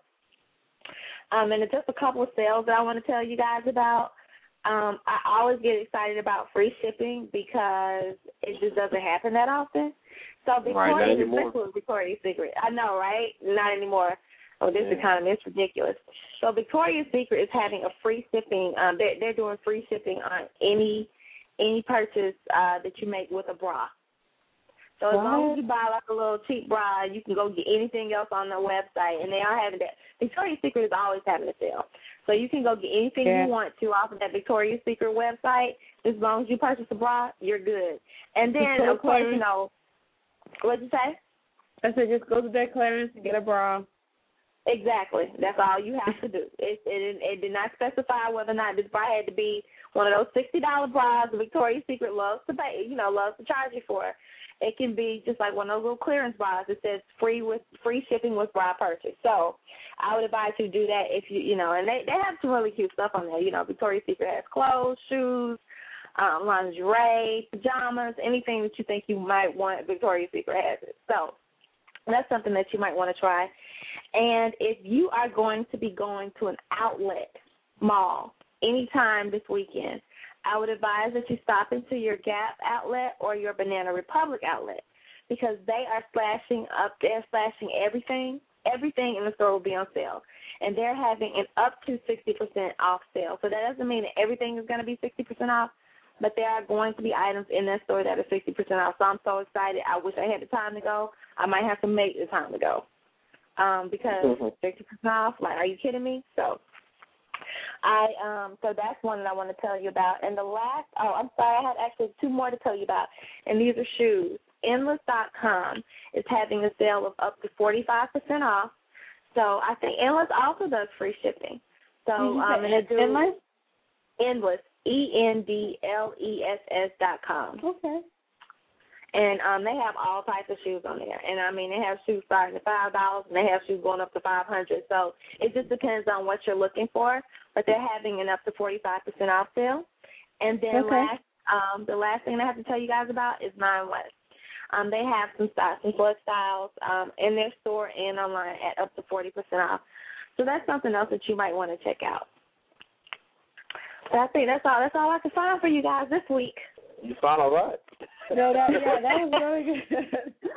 Um, and just a couple of sales that I want to tell you guys about. Um, I always get excited about free shipping because it just doesn't happen that often. So Victoria's Secret, Victoria's Secret. I know, right? Not anymore. Oh, this yeah. economy is ridiculous. So Victoria's Secret is having a free shipping. Um, they're, they're doing free shipping on any any purchase uh, that you make with a bra. So as what? long as you buy like a little cheap bra, you can go get anything else on their website, and they are having that. Victoria's Secret is always having a sale. So you can go get anything yeah. you want to off of that Victoria's Secret website. As long as you purchase a bra, you're good. And then, of course, you know, what'd you say? I said just go to that clearance and get a bra. Exactly. That's all you have to do. It, it, it did not specify whether or not this bra had to be one of those sixty dollars bras that Victoria's Secret loves to pay, you know, loves to charge you for. It can be just like one of those little clearance bras that says free with free shipping with bra purchase. So I would advise you to do that if you, you know, and they, they have some really cute stuff on there. You know, Victoria's Secret has clothes, shoes, um, lingerie, pajamas, anything that you think you might want, Victoria's Secret has it. So that's something that you might want to try. And if you are going to be going to an outlet mall anytime this weekend, I would advise that you stop into your Gap outlet or your Banana Republic outlet because they are slashing up, they're slashing everything. Everything in the store will be on sale. And they're having an up to sixty percent off sale. So that doesn't mean that everything is going to be sixty percent off, but there are going to be items in that store that are sixty percent off. So I'm so excited. I wish I had the time to go. I might have to make the time to go um, because mm-hmm. sixty percent off, like, are you kidding me? So I um so that's one that I want to tell you about. And the last, oh, I'm sorry, I had actually two more to tell you about, and these are shoes. Endless dot com is having a sale of up to forty-five percent off. So I think Endless also does free shipping. So um, and they do Endless? Endless, E N D L E S S dot com. Okay. And um, they have all types of shoes on there. And, I mean, they have shoes starting at five dollars, and they have shoes going up to five hundred dollars. So it just depends on what you're looking for. But they're having an up to forty-five percent off sale. And then okay. last, um, the last thing I have to tell you guys about is Nine West. Um, they have some styles, some flood styles um, in their store and online at up to forty percent off. So that's something else that you might want to check out. So I think that's all. That's all I can find for you guys this week. You found all right. No, that yeah, that was really good.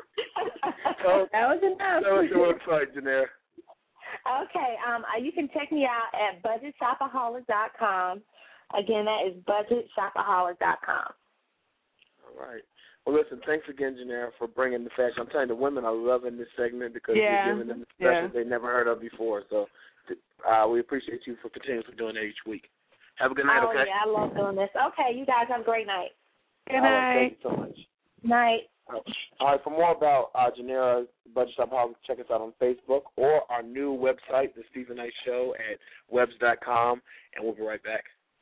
so, that was enough. That was your website, Janera. Okay, um, you can check me out at budget shopaholic dot com. Again, that is budget shopaholic dot com. All right. Well, listen, thanks again, Janera, for bringing the facts. I'm telling you, the women are loving this segment because yeah. you're giving them the specials yeah. they never heard of before. So uh, we appreciate you for continuing for doing that each week. Have a good night, oh, okay? Oh, yeah, I love doing this. Okay, you guys have a great night. Good All night. right, thank you so much. Night. All right, for more about uh, Janera Budget Shopaholic, check us out on Facebook or our new website, The Stephen Knight Show, at webs dot com, and we'll be right back.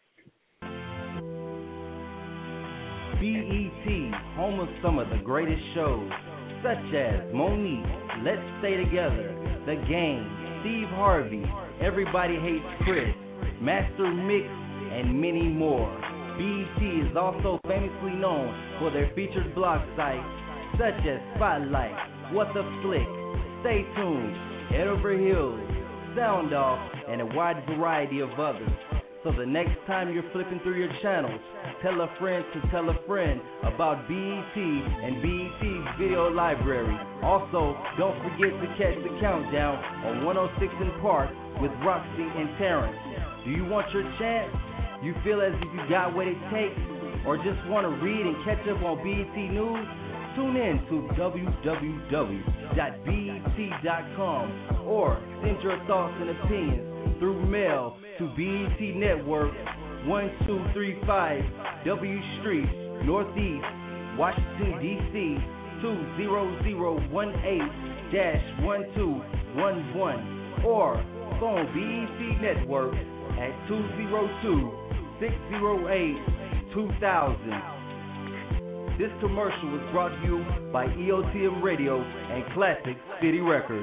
B E T, home of some of the greatest shows, such as Monique, Let's Stay Together, The Game, Steve Harvey, Everybody Hates Chris, Master Mix, and many more. B E T is also famously known for their featured blog sites such as Spotlight, What the Flick, Stay Tuned, Head Over Heels, Sound Off, and a wide variety of others. So the next time you're flipping through your channels, tell a friend to tell a friend about B E T and B E T's video library. Also, don't forget to catch the countdown on one oh six in Park with Roxy and Terrence. Do you want your chance? You feel as if you got what it takes? Or just want to read and catch up on B E T News? Tune in to w w w dot b e t dot com or send your thoughts and opinions through mail to B E T Network, one two three five W Street, Northeast, Washington, D C, two zero zero one eight dash one two one one, or So on B E T Network at two oh two, six oh eight, two thousand. This commercial was brought to you by E O T M Radio and Classic City Records.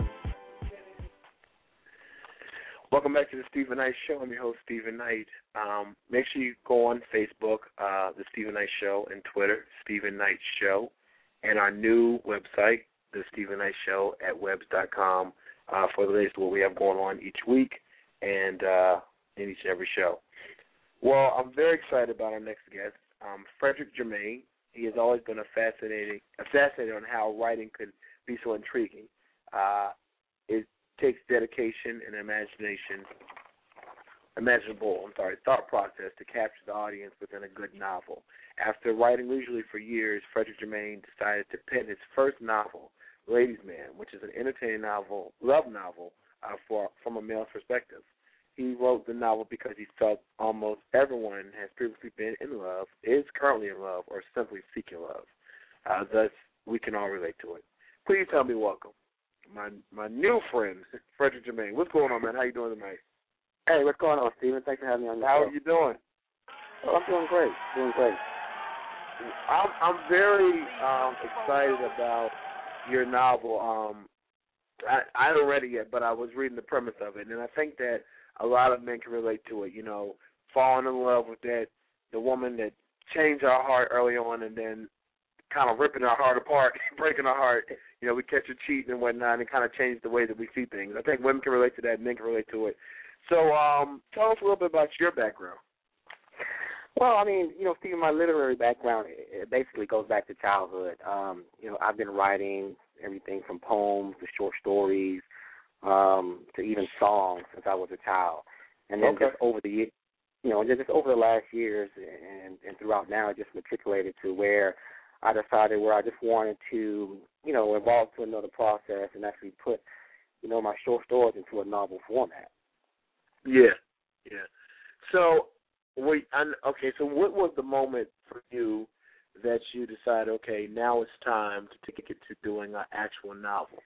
Welcome back to the Stephen Knight Show. I'm your host, Stephen Knight. Um, make sure you go on Facebook, uh, The Stephen Knight Show, and Twitter, Stephen Knight Show, and our new website, The Stephen Knight Show at webs dot com, uh, for the latest of what we have going on each week and uh, in each and every show. Well, I'm very excited about our next guest, um, Frederick Germain. He has always been a fascinating, a fascinated on how writing could be so intriguing. Uh, it takes dedication and imagination, imaginable, I'm sorry, thought process to capture the audience within a good novel. After writing leisurely for years, Frederick Germain decided to pen his first novel, Ladies' Man, which is an entertaining novel, love novel, uh, for from a male's perspective. He wrote the novel because he felt almost everyone has previously been in love, is currently in love, or simply seeking love. Uh, thus, we can all relate to it. Please tell me welcome, my my new friend, Frederick Germain. What's going on, man? How you doing tonight? Hey, what's going on, Stephen? Thanks for having me on the How show. are you doing? Oh, I'm doing great. Doing great. I'm, I'm very um, excited about your novel. Um, I, I haven't read it yet, but I was reading the premise of it, and I think that a lot of men can relate to it, you know, falling in love with that, the woman that changed our heart early on and then kind of ripping our heart apart, breaking our heart. You know, we catch her cheating and whatnot, and it kind of changed the way that we see things. I think women can relate to that, men can relate to it. So um, tell us a little bit about your background. Well, I mean, you know, Stephen, my literary background, it basically goes back to childhood. Um, you know, I've been writing everything from poems to short stories, um, to even songs since I was a child. And then Okay. just over the years, you know, just over the last years and, and throughout now, it just matriculated to where I decided where I just wanted to, you know, evolve to another process and actually put, you know, my short stories into a novel format. Yeah, yeah. So, wait, I, okay, so what was the moment for you that you decided, okay, now it's time to take it to doing an actual novel?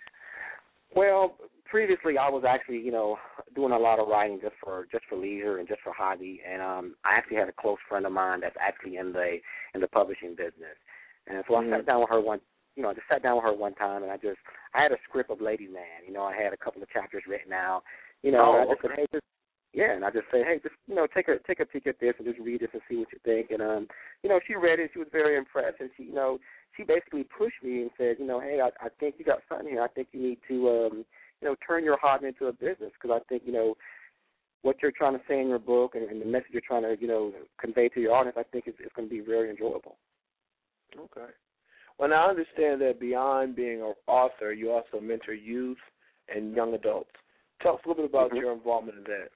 Well, previously I was actually, you know, doing a lot of writing just for just for leisure and just for hobby. And um, I actually had a close friend of mine that's actually in the in the publishing business. And so Mm-hmm. I sat down with her one, you know, I just sat down with her one time, and I just I had a script of Ladies' Man. You know, I had a couple of chapters written out. You know, Oh, and I just okay. said, hey, just yeah, and I just said, hey, just you know, take a take a peek at this and just read this and see what you think. And um, you know, she read it. She was very impressed, and she, you know, she basically pushed me and said, you know, hey, I, I think you got something here. I think you need to, um, you know, turn your hobby into a business, because I think, you know, what you're trying to say in your book and, and the message you're trying to, you know, convey to your audience, I think it's, it's going to be very enjoyable. Okay. Well, now I understand that beyond being an author, you also mentor youth and young adults. Tell us a little bit about Mm-hmm. your involvement in that.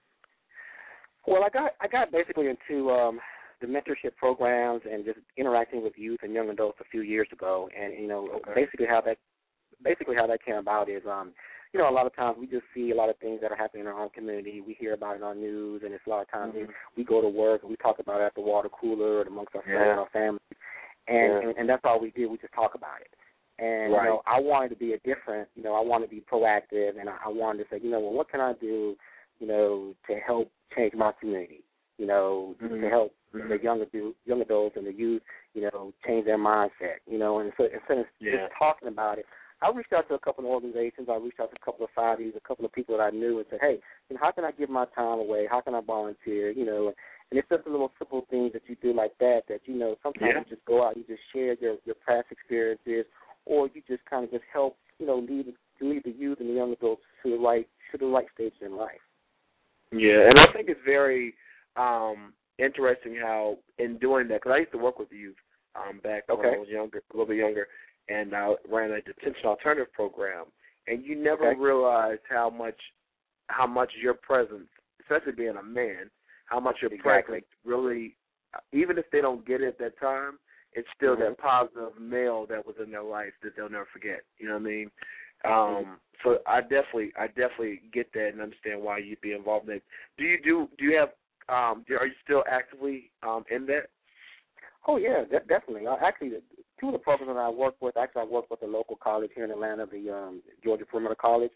Well, I got I got basically into um, the mentorship programs and just interacting with youth and young adults a few years ago, and you know, Okay. basically how that basically how that came about is, um, you know, a lot of times we just see a lot of things that are happening in our own community. We hear about it on news, and it's a lot of times Mm-hmm. we, we go to work and we talk about it at the water cooler and amongst our friends Yeah. and our family, and, Yeah. and and that's all we do. We just talk about it. And Right. you know, I wanted to be a different. You know, I wanted to be proactive, and I, I wanted to say, you know, well, what can I do, you know, to help change my community? You know, Mhm. to help Mhm. the young adult, young adults and the youth, you know, change their mindset. You know, and so instead of Yeah. just talking about it, I reached out to a couple of organizations. I reached out to a couple of societies, a couple of people that I knew, and said, hey, you know, how can I give my time away? How can I volunteer? You know, and it's just the little simple things that you do like that. That you know, sometimes Yeah. you just go out, you just share your your past experiences, or you just kind of just help, you know, lead lead the youth and the young adults to the right to the right stage in life. Yeah, and I think it's very um, interesting how in doing that, because I used to work with youth um, back when Okay. I was younger, a little bit younger, and I ran a detention alternative program, and you never Okay. realized how much how much your presence, especially being a man, how much your Exactly. presence really, even if they don't get it at that time, it's still Mhm. that positive male that was in their life that they'll never forget. You know what I mean? Um, Mm-hmm. So I definitely, I definitely get that and understand why you'd be involved in it. Do you do? Do you have? Um, do- are you still actively um, in that? Oh yeah, de- definitely. Uh, actually, the, two of the programs that I work with, actually, I work with a local college here in Atlanta, the um, Georgia Perimeter College,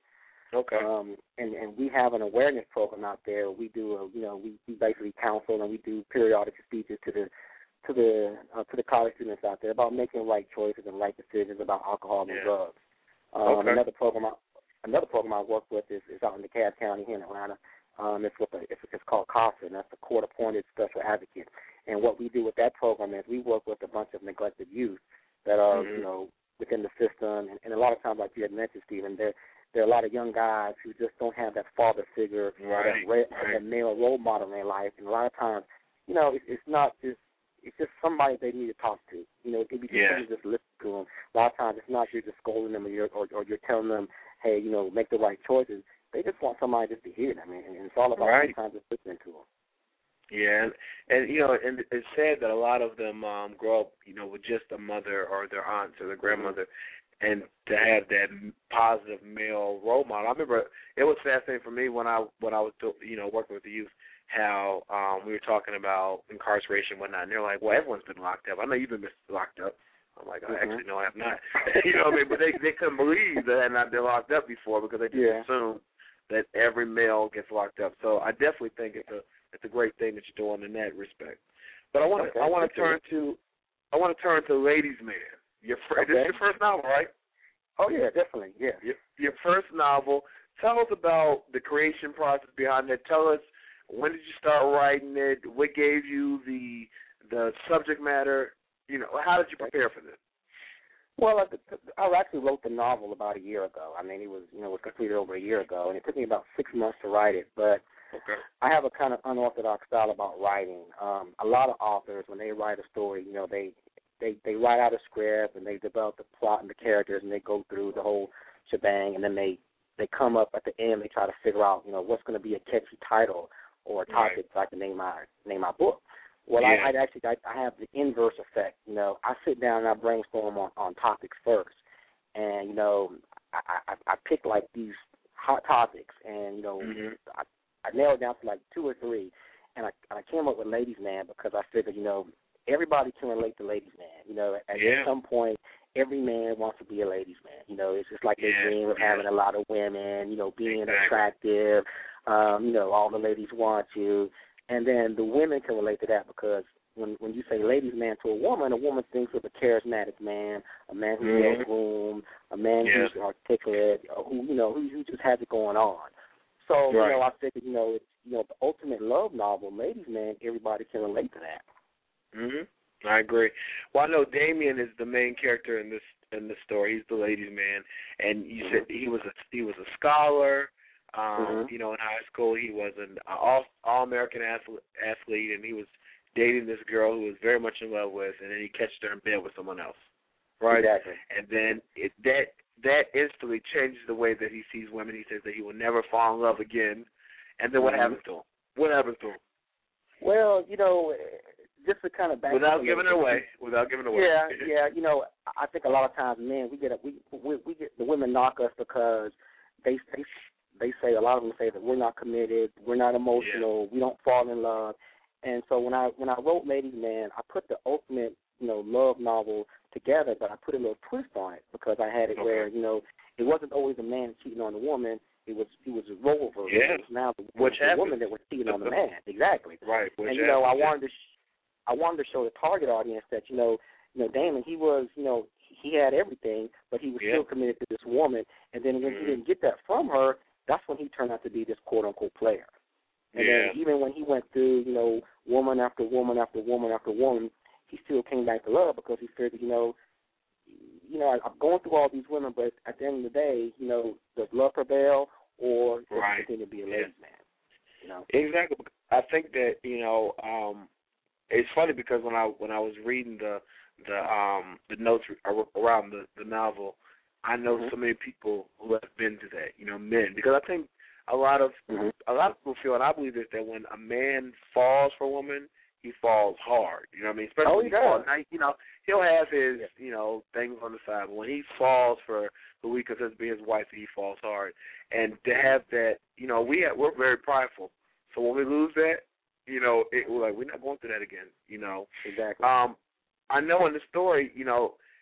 Okay. Um, and, and we have an awareness program out there. We do, a, you know, we, we basically counsel and we do periodic speeches to the to the uh, to the college students out there about making right choices and right decisions about alcohol and yeah. drugs. Um, okay. Another program, I, another program I work with is, is out in DeKalb County here in Atlanta. Um, it's with a, it's, it's called CASA, and that's the Court Appointed Special Advocate. And what we do with that program is we work with a bunch of neglected youth that are, mm-hmm. you know, within the system. And, and a lot of times, like you had mentioned, Stephen, there there are a lot of young guys who just don't have that father figure, right, that, re- right. that male role model in their life. And a lot of times, you know, it's, it's not just it's just somebody they need to talk to. You know, it could be just, yeah. just listen to them. A lot of times, it's not you're just scolding them or you're or, or you're telling them, hey, you know, make the right choices. They just want somebody just to hear them, and, and it's all about right. sometimes just listening to them. Yeah, and, and you know, and it's sad that a lot of them um, grow up, you know, with just a mother or their aunts or their grandmother, and to have that positive male role model. I remember it was fascinating for me when I when I was, you know, working with the youth, how um, we were talking about incarceration and whatnot, and they're like, well, everyone's been locked up. I know you've been locked up. I'm like, I mm-hmm. actually no, I have not. You know what I mean? But they they couldn't believe that I had not been locked up before because they just yeah. assumed that every male gets locked up. So I definitely think it's a it's a great thing that you're doing in that respect. But I want to okay, I want to turn to I want to turn to Ladies Man. Your first, okay. This is your first novel, right? Oh yeah, definitely. Yeah. Your, your first novel. Tell us about the creation process behind it. Tell us, when did you start writing it? What gave you the the subject matter? You know, how did you prepare for this? Well, I, I actually wrote the novel about a year ago. I mean, it was you know it was completed over a year ago, and it took me about six months to write it. But okay. I have a kind of unorthodox style about writing. Um, a lot of authors, when they write a story, you know, they they they write out a script and they develop the plot and the characters, and they go through the whole shebang, and then they they come up at the end. They try to figure out you know what's going to be a catchy title or a topic right. so I can name my name my book. Well, yeah. I, I actually I, I have the inverse effect. You know, I sit down and I brainstorm on, on topics first, and you know, I, I, I pick like these hot topics, and you know, mm-hmm. I, I narrowed down to like two or three, and I, I came up with Ladies Man because I figured, you know, everybody can relate to Ladies Man. You know, at, yeah. at some point, every man wants to be a ladies man. You know, it's just like yeah. they dream of yeah. having a lot of women. You know, being exactly. attractive. Um, you know, all the ladies want you. And then the women can relate to that because when when you say ladies man to a woman, a woman thinks of a charismatic man, a man who mm-hmm. wears room, a man yeah. who's articulate, who you know who, who just has it going on. So right. you know, I figured you know it's you know the ultimate love novel, Ladies Man. Everybody can relate to that. Mhm. I agree. Well, I know Damien is the main character in this in the story. He's the ladies' man, and you mm-hmm. said he was a he was a scholar. Um, mm-hmm. You know, in high school, he was an all all American athlete, and he was dating this girl who was very much in love with, and then he catched her in bed with someone else. Right. Exactly. And then it, that that instantly changes the way that he sees women. He says that he will never fall in love again. And then what mm-hmm. happens to him? What happens to him? Well, you know, just to kind of back without giving it away, without giving it away. Yeah, yeah. You know, I think a lot of times, men, we get a, we, we we get the women knock us because they they they say a lot of them say that we're not committed, we're not emotional, yeah. we don't fall in love. And so when I when I wrote Ladies Man, I put the ultimate you know love novel together, but I put a little twist on it because I had it okay. where you know it wasn't always a man cheating on a woman. It was it was a role reversal. Yeah. It was now the, Which the woman that was cheating on the man. Exactly. Right. Which and you know happens, I wanted to sh- I wanted to show the target audience that you know you know Damon he was you know he had everything, but he was yeah. still committed to this woman. And then when mm-hmm. he didn't get that from her, that's when he turned out to be this quote unquote player. And yeah. then even when he went through, you know, woman after woman after woman after woman, he still came back to love because he figured, you know, you know, I'm going through all these women, but at the end of the day, you know, does love prevail or does right. he continue to be a yeah. ladies man? You know? Exactly. I think that you know, um, it's funny because when I when I was reading the the um the notes around the, the novel, I know mm-hmm. so many people who have been through that. You know, men, because I think. A lot of mm-hmm. a lot of people feel, and I believe this, that when a man falls for a woman, he falls hard. You know what I mean? Especially oh, when he he falls. does. Now, you know, he'll have his yeah. you know things on the side, but when he falls for who he considers to be his wife, he falls hard. And to have that, you know, we have, we're very prideful. So when we lose that, you know, it, we're like we're not going through that again. You know, exactly. Um, I know in the story, you know,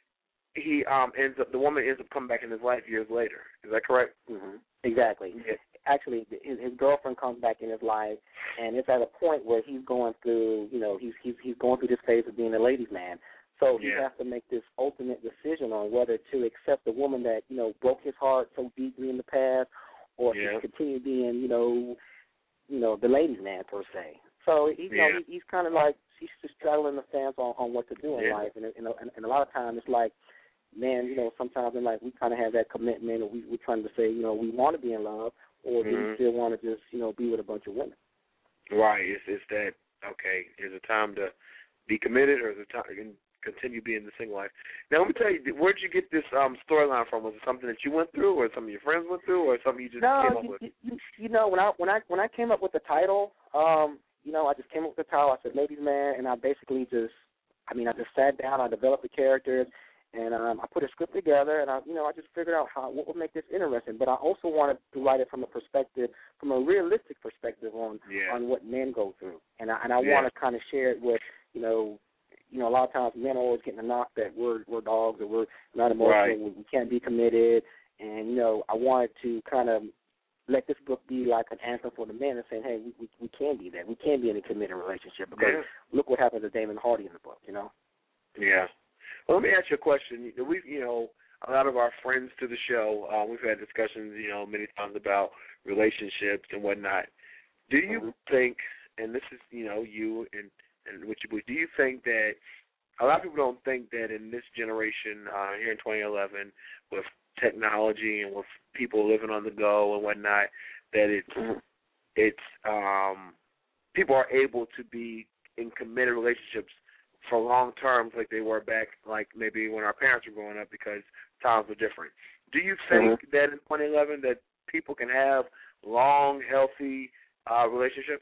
he um ends up the woman ends up coming back in his life years later. Is that correct? Mm-hmm. Exactly. Yeah. Actually, his, his girlfriend comes back in his life, and it's at a point where he's going through, you know, he's he's he's going through this phase of being a ladies' man. So he yeah. has to make this ultimate decision on whether to accept the woman that, you know, broke his heart so deeply in the past, or yeah. to continue being, you know, you know, the ladies' man per se. So he, you yeah. know, he, he's kind of like he's just straddling the fence on, on what to do in yeah. life, and, and and a lot of times it's like, man, you know, sometimes in life we kind of have that commitment, or we, we're trying to say, you know, we want to be in love, or do mm-hmm. we still want to just, you know, be with a bunch of women? Right. It's, it's that, okay, is it time to be committed, or is it time to continue being the single life? Now, let me tell you, where did you get this um, storyline from? Was it something that you went through, or some of your friends went through, or something you just no, came up you, with? You, you know, when I, when, I, when I came up with the title, um, you know, I just came up with the title. I said, Ladies Man, and I basically just, I mean, I just sat down, I developed the characters, and um, I put a script together, and I, you know, I just figured out how what would make this interesting. But I also wanted to write it from a perspective, from a realistic perspective on yeah. on what men go through, and I and I yeah. want to kind of share it with, you know, you know, a lot of times men are always getting a knock that we're we're dogs, or we're not emotional, right. we, we can't be committed, and you know, I wanted to kind of let this book be like an anthem for the men and saying, hey, we we, we can be that, we can be in a committed relationship, because yeah. look what happened to Damon Hardy in the book, you know. Yeah. Well, let me ask you a question. We, you know, a lot of our friends to the show, uh, we've had discussions, you know, many times about relationships and whatnot. Do you mm-hmm. think, and this is, you know, you and, and what you believe, do you think that a lot of people don't think that in this generation, uh, here in twenty eleven, with technology and with people living on the go and whatnot, that it's, mm-hmm. it's um, people are able to be in committed relationships for long terms like they were back, like maybe when our parents were growing up, because times were different. Do you think mm-hmm. that in twenty eleven that people can have long, healthy uh, relationships?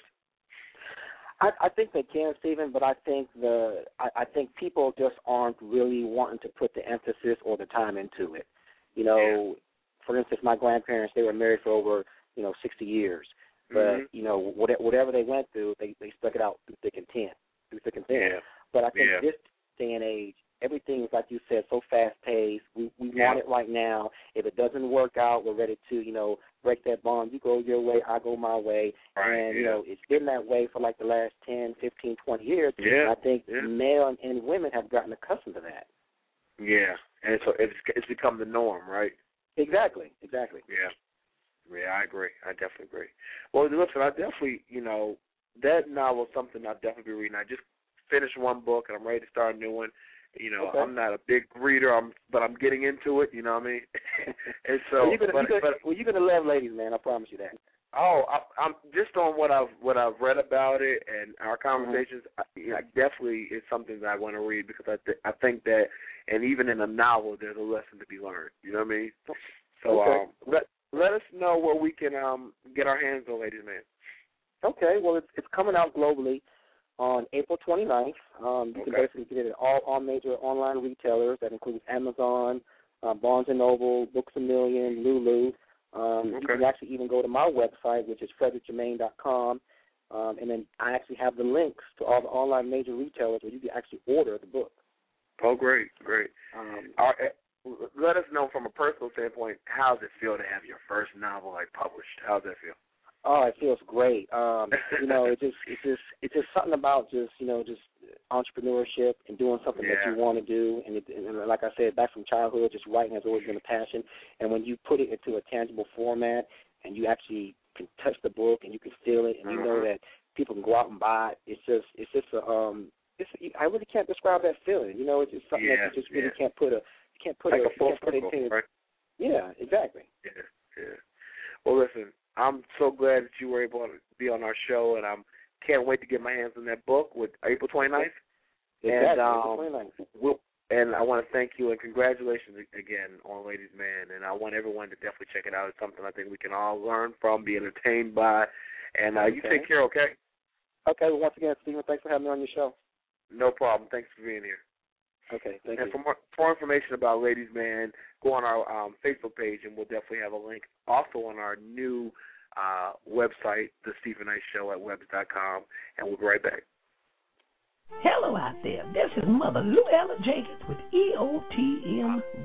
I, I think they can, Stephen, but I think the I, I think people just aren't really wanting to put the emphasis or the time into it. You know, yeah. for instance, my grandparents, they were married for over, you know, sixty years. But, mm-hmm. you know, whatever they went through, they, they stuck it out through thick and thin, through thick and thin. Yeah. But I think yeah. this day and age, everything is, like you said, so fast-paced. We we yeah. want it right now. If it doesn't work out, we're ready to, you know, break that bond. You go your way, I go my way. Right, and, yeah. you know, it's been that way for, like, the last ten, fifteen, twenty years. Yeah. And I think yeah. male and, and women have gotten accustomed to that. Yeah. And so it's, it's become the norm, right? Exactly, exactly. Yeah. Yeah, I agree. I definitely agree. Well, listen, I definitely, you know, that novel is something I'll definitely be reading. I just finished one book, and I'm ready to start a new one. You know, okay. I'm not a big reader, I'm, but I'm getting into it, you know what I mean? and so, well, you're gonna, but, you're gonna, but, well, you're gonna love Ladies Man, I promise you that. Oh, I, I'm just on what I've what I've read about it and our conversations. Mm-hmm. I, you know, definitely is something that I want to read, because I th- I think that, and even in a novel, there's a lesson to be learned. You know what I mean? So okay. um, let let us know where we can um get our hands on Ladies Man. Okay, well, it's it's coming out globally on April twenty-ninth. Um, you okay. can basically get it at all, all major online retailers. That includes Amazon, uh, Barnes and Noble, Books A Million, Lulu. Um, okay. You can actually even go to my website, which is frederick jermaine dot com, um, and then I actually have the links to all the online major retailers where you can actually order the book. Oh, great, great. Um, all right. Let us know from a personal standpoint, how does it feel to have your first novel like published? How does that feel? Oh, it feels great. Um, you know, it just it's just it's just something about just you know just entrepreneurship and doing something yeah. that you want to do. And, it, and like I said, back from childhood, just writing has always been a passion. And when you put it into a tangible format and you actually can touch the book and you can feel it and you uh-huh. know that people can go out and buy it, it's just it's just a um it's I really can't describe that feeling. You know, it's just something yeah. that you just really yeah. can't put a you can't put like a, a full you can't put circle, it into, right? Yeah, exactly. Yeah, yeah. Well, listen, I'm so glad that you were able to be on our show, and I can't wait to get my hands on that book with April twenty-ninth. Exactly, and, um, April twenty-ninth. We'll, and I want to thank you and congratulations again on Ladies Man. And I want everyone to definitely check it out. It's something I think we can all learn from, be entertained by. And uh, okay. you take care, okay? Okay, well, once again, Stephen, thanks for having me on your show. No problem. Thanks for being here. Okay, thank and you. for more, for more information about Ladies Man, go on our um, Facebook page, and we'll definitely have a link also on our new uh, website, The Stephen Knight Show at webs dot com, and we'll be right back. Hello out there. This is Mother Lou Ella Jenkins with E O T M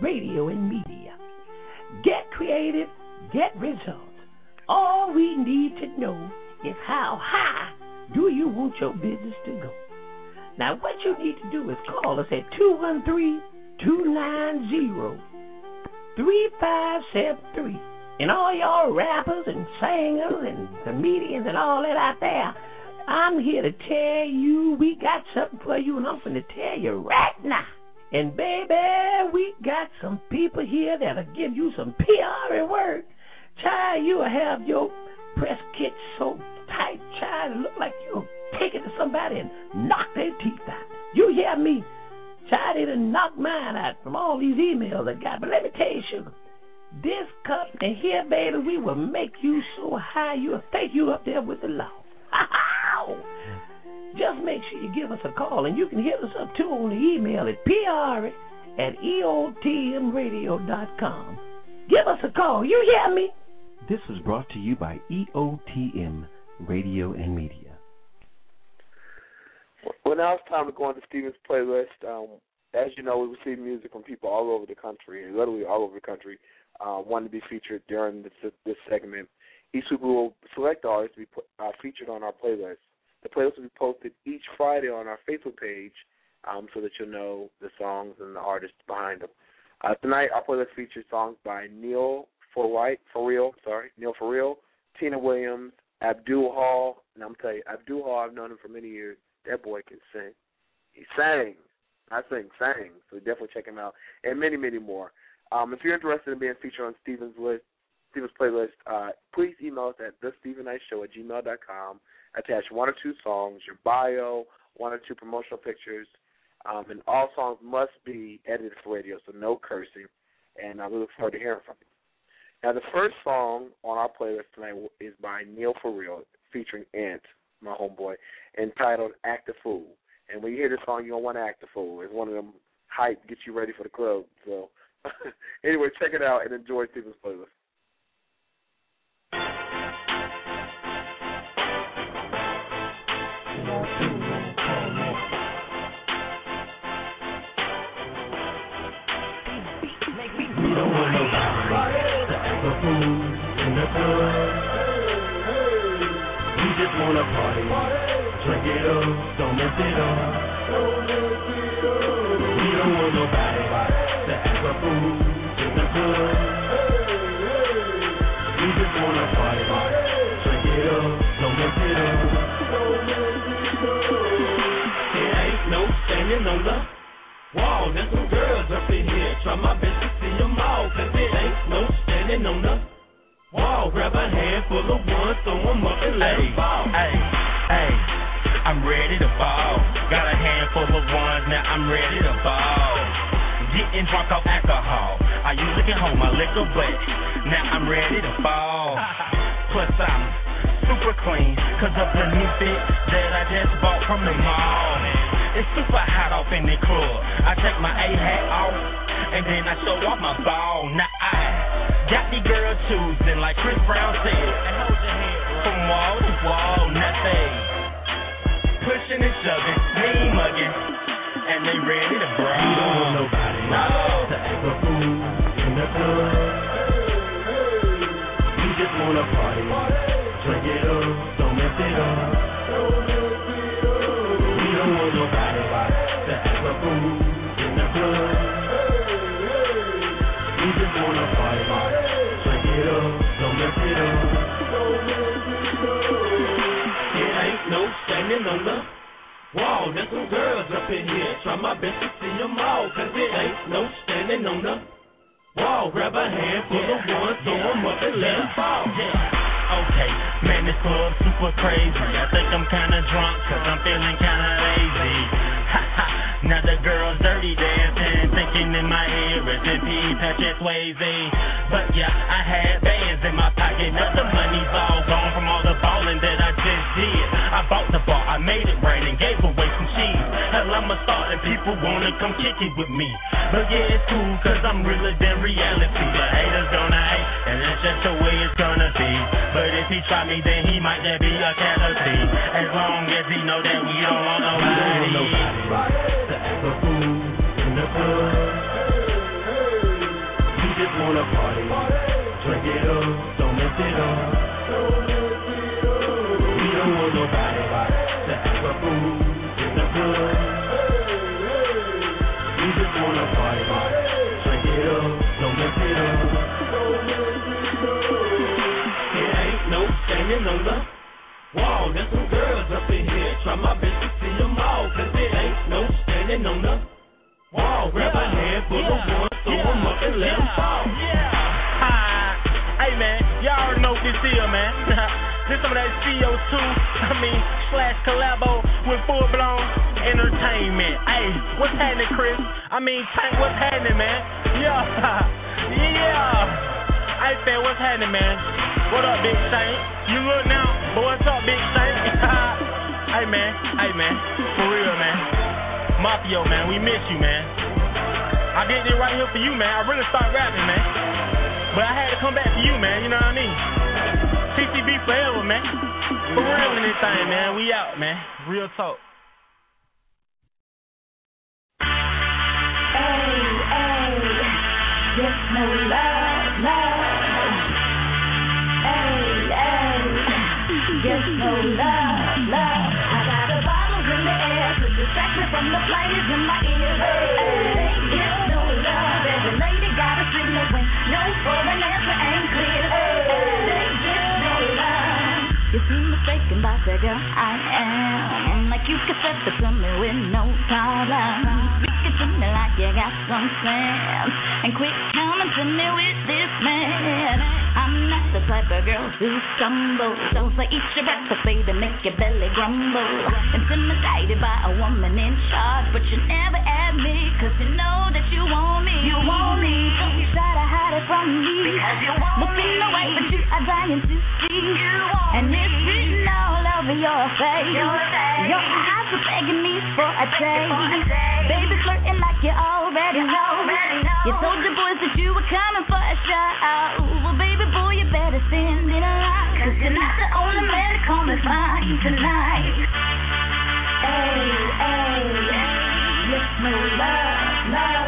Radio and Media. Get creative, get results. All we need to know is how high do you want your business to go. Now, what you need to do is call us at two one three, two nine zero, three five seven three. And all y'all rappers and singers and comedians and all that out there, I'm here to tell you we got something for you, and I'm going to tell you right now. And, baby, we got some people here that'll give you some P R and work. Child, you'll have your press kit so tight, child, it look like you'll take it to somebody and knock their teeth out. You hear me? Child, they done knocked mine out from all these emails I got. But let me tell you, sugar, this company here, baby, we will make you so high you'll think you up there with the law. Just make sure you give us a call, and you can hit us up too on the email at P R at E O T M radio dot com. Give us a call. You hear me? This is brought to you by E O T M Radio and Media. Well, now it's time to go on to Steven's playlist. Um, as you know, we receive music from people all over the country, literally all over the country, uh, wanting to be featured during this, this segment. Each week we will select artists to be put, uh, featured on our playlist. The playlist will be posted each Friday on our Facebook page um, so that you'll know the songs and the artists behind them. Uh, tonight, our playlist features songs by Neil For Real, sorry, Neil For Real, Tina Williams, Abdul Hall, and I'm telling you, Abdul Hall, I've known him for many years. That boy can sing. He sang. I think sang. So definitely check him out. And many, many more. Um, if you're interested in being featured on Steven's list, Steven's playlist, uh, please email us at the steven knight show at gmail dot com. Attach one or two songs, your bio, one or two promotional pictures, um, and all songs must be edited for radio, so no cursing. And uh, we look forward to hearing from you. Now, the first song on our playlist tonight is by Neil For Real, featuring Ant, my homeboy, entitled Act a Fool. And when you hear this song, you don't want to act a fool. It's one of them hype, get you ready for the club. So, anyway, check it out and enjoy Steven's playlist. We don't want nobody to act a fool in the club. We just want to party, drink it up, don't mess it up. We don't want nobody to act a fool in the club. We just want to party, drink it up, don't mess it up. There ain't no standing on the wall, there's some girls up in here. Try my best to see them all, cause it ain't no standing on the wall. Grab a handful of ones, throw them up and let them fall. Hey, hey, I'm ready to ball. Got a handful of ones, now I'm ready to ball. Getting drunk off alcohol. I usually can hold my liquor, but now I'm ready to fall. Plus I'm super clean, cause of the new fit that I just bought from the mall. It's super hot off in the club. I take my A-hat off, and then I show off my ball. Now I got the girl choosing, like Chris Brown said, from wall to wall, nothing. Pushing and shoving, mean mugging, and they ready to brawl. We don't want nobody no. to act a fool in the club. We just want to party, drink it up, don't mess it up. Don't want nobody to act a fool in the club. We just wanna party, drink it up, don't mess it up. It ain't no standing on the wall. There's some girls up in here. Try my best to see them all, cause it ain't no standing on the wall. Grab a handful of ones, throw them up and let them fall. Okay, man, this club super crazy. I think I'm kinda drunk, cause I'm feeling kinda lazy. Ha ha, now the girls dirty dancing, thinking in my ear, it's in P. Patrick Swayze. But yeah, I had bands in my pocket, now the money's all gone from all the ballin' that I just did. I bought the bar, I made it rain and gave away some cheese. Hell, I'm a star and people wanna come kick it with me. But yeah, it's cool, cause I'm realer than reality. The haters gonna hate, and that's just the way it's gonna be. But if he try me, then he might just be a casualty. As long as he know that we don't want nobody. We don't want nobody to act a fool in the club. Drink it up, don't mess it up. We don't want nobody to act a fool in the club. We just wanna party, drink it up, don't mess it up. It ain't no standing on the wall. There's some girls up in here, try my best to see them all. Cause it ain't no standing on the wall. Grab a handful of ones, throw them up and let them fall. Hey man, y'all already know what this is, man. This some of that C O two, I mean, slash collabo with full blown entertainment. Hey, what's happening, Chris? I mean, Tank, what's happening, man? Yeah, yeah. Hey, fam, what's happening, man? What up, Big Saint? You look now, but what's up, Big Saint? Hey, man, hey, man, for real, man. Mafio, man, we miss you, man. I did it right here for you, man. I really started rapping, man. But I had to come back to you, man, you know what I mean? T C B forever, man. For real in this thing, man. We out, man. Real talk. Hey, hey, just no love, love. Hey, hey, just no love, love. I got the bottles in the air to distract me from the players in my ear. Hey, just no love. Every lady got a signal when no for an answer ain't clear. Hey, just no love. You seem mistaken about the girl I am. Like you could step to me with no problem. Speaking to me like you got some sense. And quit coming to me with this man. I'm not the type of girl who stumbles. Don't say eat your breakfast, baby, to make your belly grumble. Intimidated by a woman in charge, but you never admit, cause you know that you want me. You want me. Don't you try to hide it from me, because you want me. Looking away, but you are dying to see. You want and it's written all over your face. Your, face. Your eyes are begging me for a taste. Baby flirting like you already know. You told your boys that you were coming for a show. Well, baby boy, you better stand in line, cause you're not the only man to come and find tonight. Hey, hey, just no love, love.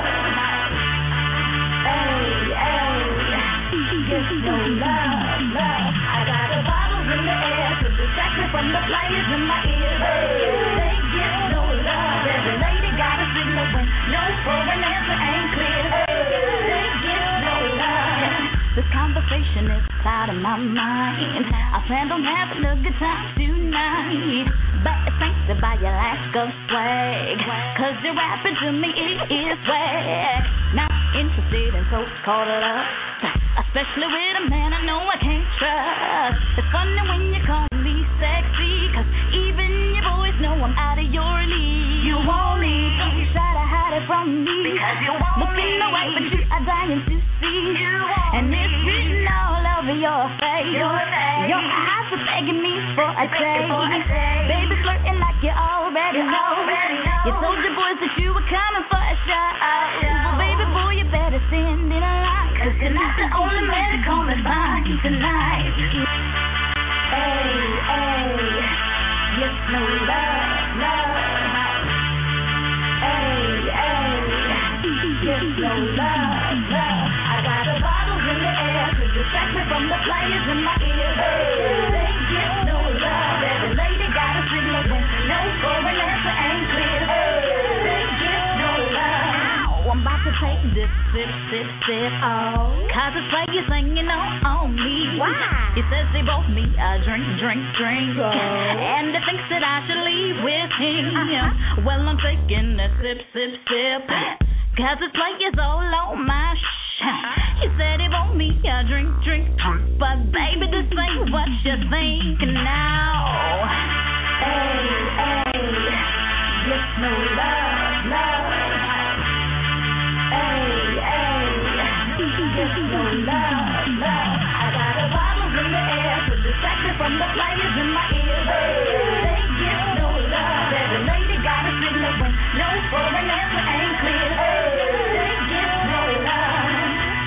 Hey, hey, just no love, love. I got the bottles in the air to distract me from the players in my ear. They get no love. Every lady got a signal when no for an answer ain't clear. They get no love. This conversation is out of my mind. I plan on having a good time tonight. But it's thanks to buy your lack of swag, cause you're rapping to me, it is swag. Not interested in folks caught it up, especially with a man I know I can't trust. It's funny when you call me sexy, cause even your boys know I'm out of your league. You want me, don't you try to hide it from me, because you want looking me. Away, but you are dying to see. You want and it's written all over your face. Your, face. Your eyes are begging me for a taste. Baby flirting like you already you know. Already know. You told your boys that you were coming for a show. Well, baby boy, you better stand in line, cause you're not the only man to come and find tonight. Hey, hey, just no love, love. Hey, hey, just no love, love. I got the bottles in the air to distract me from the players in my ear. They get no love. Every lady got a signal when no for an answer ain't clear. They get no love. I'm about to take this sip, sip, sip, oh, cause it's like you're singing on, on me. Why? He says he bought me a drink, drink, drink, oh. And he thinks that I should leave with him. Uh-huh. Well, I'm taking a sip, sip, sip, cause it's like it's all on my shh. He said he bought me a drink, drink, but baby, this ain't what you're thinking now. Hey, hey, just no love, love. Hey, hey, just no love, love. I got the bottles in the air to distract me from the players in my ear. They get no love. Every lady got a signal when no for an answer ain't clear. They get no love.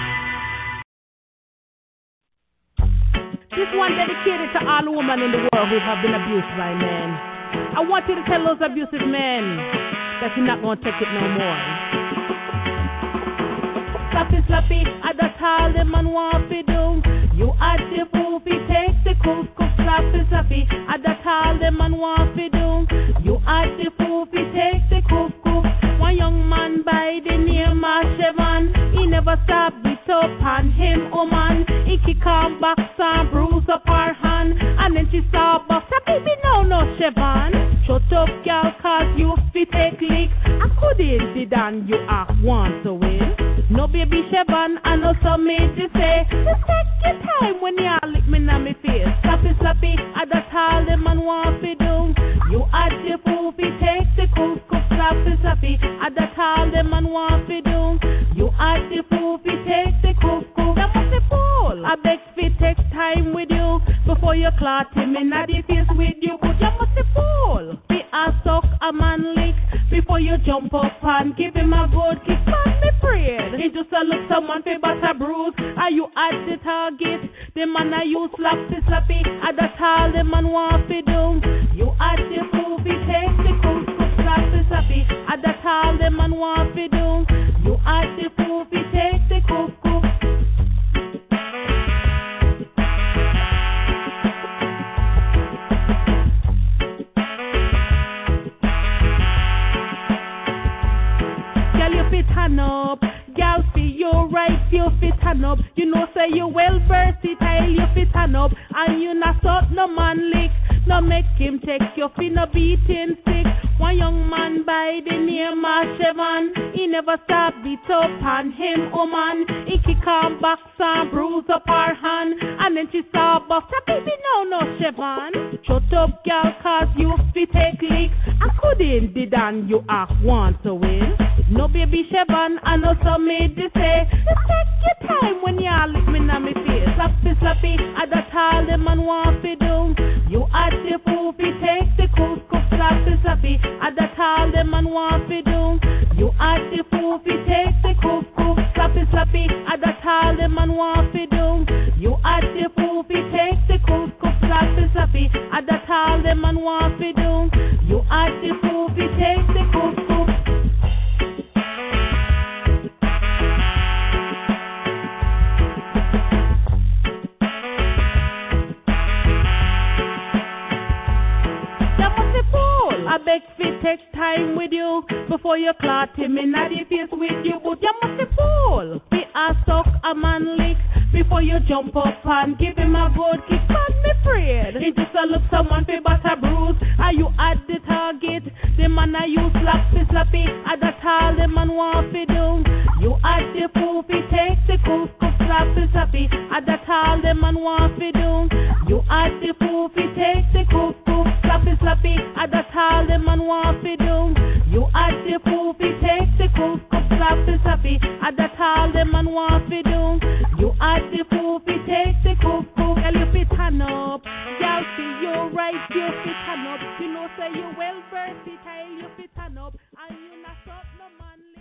This one dedicated to all women in the world who have been abused by men. I want you to tell those abusive men that you're not going to take it no more. Slappy, slappy, I just all them man want to do. You at the fool, fi take the cook, cook, slappy, slappy. At that all the man want fi do. You at the fool, fi take the cook, cook. One young man by the name of Chevron, he never stop beat up on him, oh man. He kick on back and bruise up her hand, and then she saw buff. Say, baby, no, no, Chevron. Shut up, girl, cause you fi take lick. I couldn't did and you are want to win. No, baby, Chevron, I know some made you say, just take your time when you lick me on me face. Slappy, slappy, at that all the man want fi do. You at the fool, fi take the cook, cook, slappy, slappy. At that all the man want fi do. You at the fool, fi take the cook, cook. That must be fool. I beg fi take time with you before you clot him in the face with you. But you must be fool. Fi a suck a man lick before you jump up and give him a good kick. Man, me afraid. He just a look someone fi butter bruise. Are you at the target? The man a you slappy slappy. At that all the man want fi do. You at the fool fi take the cook, cook, slappy slappy. At that all the man want fi do. You at the fool fi take the cook, cook. Girl, you fit turn up. Girl, fi you right, you fit turn up. You know say you well versatile, you fit turn up. And you not sort no man lick. No make him take your fi no beating sick. One young man by the name of Chevron, he never stop beat up on him, oh man. He kick on back and bruise up her hand, and then she saw buff. Say, baby, no, no, Chevron. Shut up, girl, cause you fi take lick. I couldn't did and you are want to win. No, baby, Chevron, I know some made you say, just take your time when you lick me on me face. Slappy, slappy, at that all the man want fi do. You at the fool fi take the cook, cook, slappy, slappy. At that all the man want fi do. You at the fool fi take the cook, cook, slappy, slappy. At that all the man want fi do. You at the fool fi take the cook, cook, slappy, slappy. At that all the man want fi do. You at the fool fi take the cook, cook. I beg fi take time with you before you clot him in the face with you. But you must be fool. Be a suck a man lick before you jump up and give him a good kick. Man, me afraid. He just a look someone fi butter bruise. Are you at the target? The man a you slappy slappy. At that all the man want fi do. You at the fool fi take the cook, cook, slappy slappy. At that all the man want fi do. You at the fool fi take the cook, cook, slappy slappy. At that all the man want fi do. You at the fool fi take the cook, cook, slappy slappy. At that all the man want fi do. You at the fool fi take the cook, cook. Girl, you fi turn up. Girl, see you right, you fi turn up. You know say you well versatile, you fi turn up. And you not sort no manly.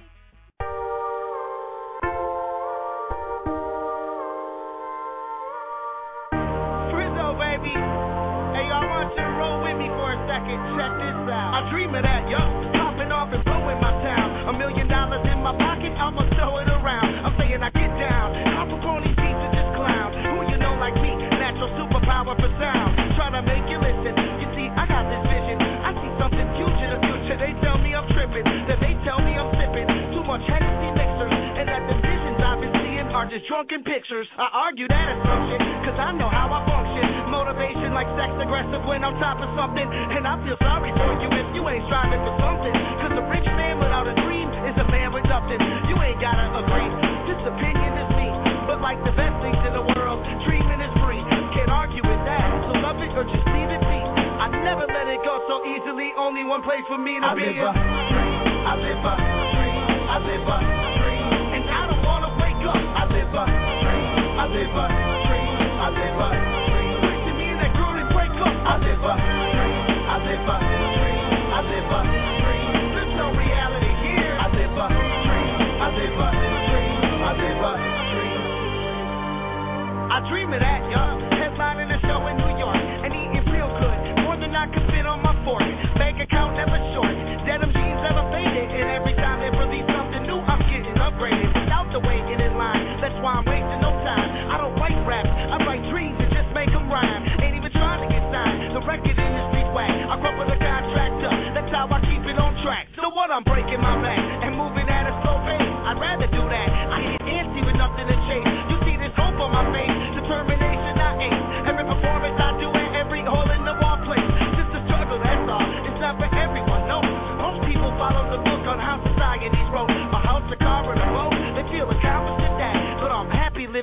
Frizzo, baby. Hey, I want you to roll with me for a second. Check this out. I dream of that, yo. Popping off and blowing my town. A million dollars in my pocket, I'ma throw it around. I'm saying I get down. Hop up on these beats and just clown. Who you know like me? Natural superpower for sound. Trying to make you listen. You see, I got this vision. I see something future to future. They tell me I'm tripping. Then they tell me I'm sipping. Too much Hennessy mixers. And that the visions I've been seeing are just drunken pictures. I argue that assumption, cause I know how I function. Motivation like sex aggressive when I'm top of something. And I feel sorry for you if you ain't striving for something. Cause a rich man without a dream is a man with nothing. You ain't gotta agree, this opinion is me. But like the best things in the world, dreaming is free. Can't argue with that, so love it or just leave it be. I never let it go so easily, only one place for me to I be. Live a dream. I live a dream. I live a dream. And I don't wanna wake up. I live a dream. I live a dream. I live a dream. To me that girl is wake up. I live a dream. I live a dream. I live a dream. There's no reality here. I live a dream. I live a dream. I live a dream. I dream of that, yo. Headlining a show in New York and eating real good, more than I could fit on my fork. Bank account never short. Denim jeans never faded, and every time they release something new, I'm getting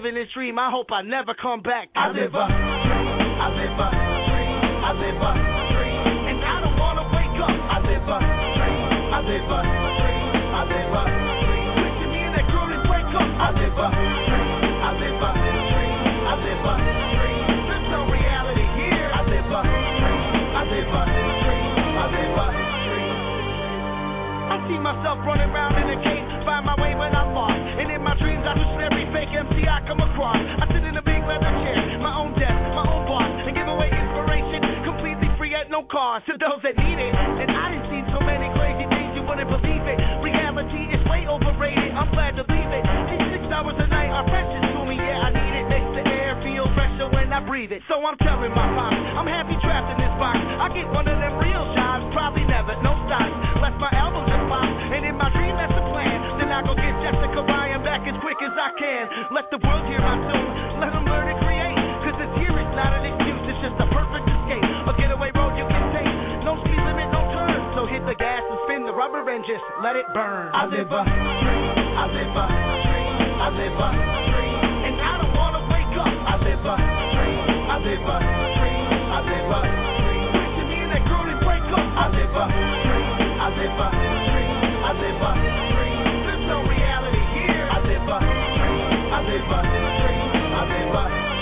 living this dream. I hope I never come back. I live a dream. I live a dream. I live a dream. And I don't wanna wake up. I live a dream. I live a dream. I live a dream. Wishing me and that girl would wake up. I live a dream. I live a dream. I live a dream. There's no reality here. I live a dream. I live a dream. I live a dream. I see myself running around in a cave, find my way when I'm lost. And in my dreams I listen every fake M C I come across. I sit in a big leather chair, my own desk, my own boss, and give away inspiration, completely free at no cost to those that need it. And I done seen so many crazy things you wouldn't believe it. Reality is way overrated, I'm glad to leave it. These six hours a night are precious to me, yeah I need it. Makes the air feel fresher when I breathe it. So I'm telling my pops, I'm happy trapped in this box. I get one of them real jobs, probably never, no stops. Left my album just pop, and in my dream that's the plan. Then I go get Jessica Ryan back as quick as I can. Let the world hear my tune, let them learn to create. Cause this here is not an excuse, it's just a perfect escape. A getaway road you can take, no speed limit, no turn. So hit the gas and spin the rubber and just let it burn. I live a dream, I live a dream, I live a dream. And I don't wanna wake up. I live a dream, I live a dream, I live a dream. Wishing me and that girl would wake up. I live a dream, I live a dream, I live a dream. There's no reality here. I live a dream, I live a dream, I live a dream.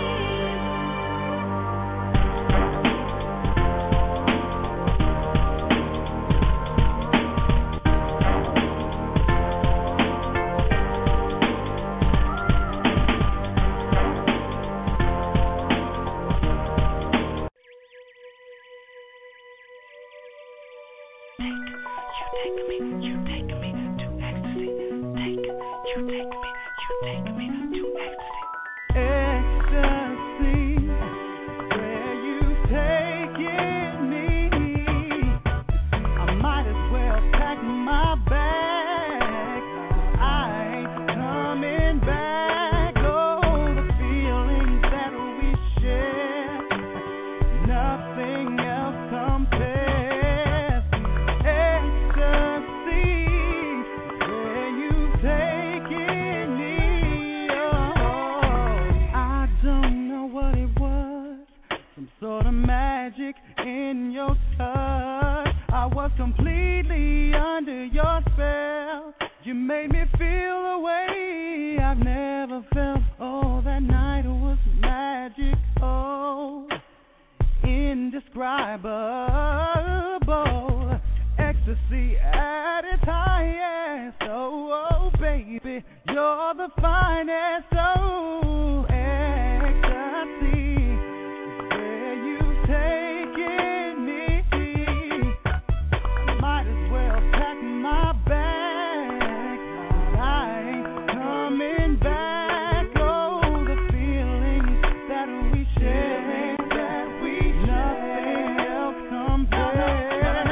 Take me, you take me to ecstasy. Take, you take me, you take me to ecstasy. Ecstasy, where you taking me? I might as well pack my bag. I ain't coming back. Oh, the feelings that we share, nothing else compares. Sort of magic in your touch. I was completely under your spell. You made me feel a way I've never felt. Oh, that night was magical, indescribable. Ecstasy at its highest. Oh, oh, baby, you're the finest. Oh, ecstasy. Taking me, I might as well pack my bag. I ain't coming back. Oh, the feelings that we share, that we nothing else compares.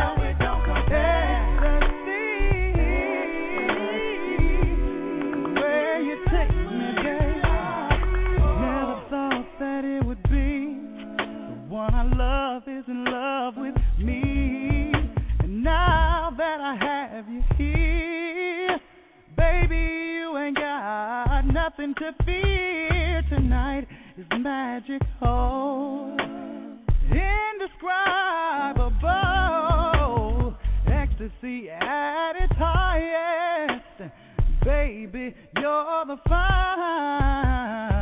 Ecstasy, where you take me, babe. Never thought that it would be one I love is in love with me. And now that I have you here, baby, you ain't got nothing to fear. Tonight is magical, indescribable. Ecstasy at its highest. Baby, you're the finest.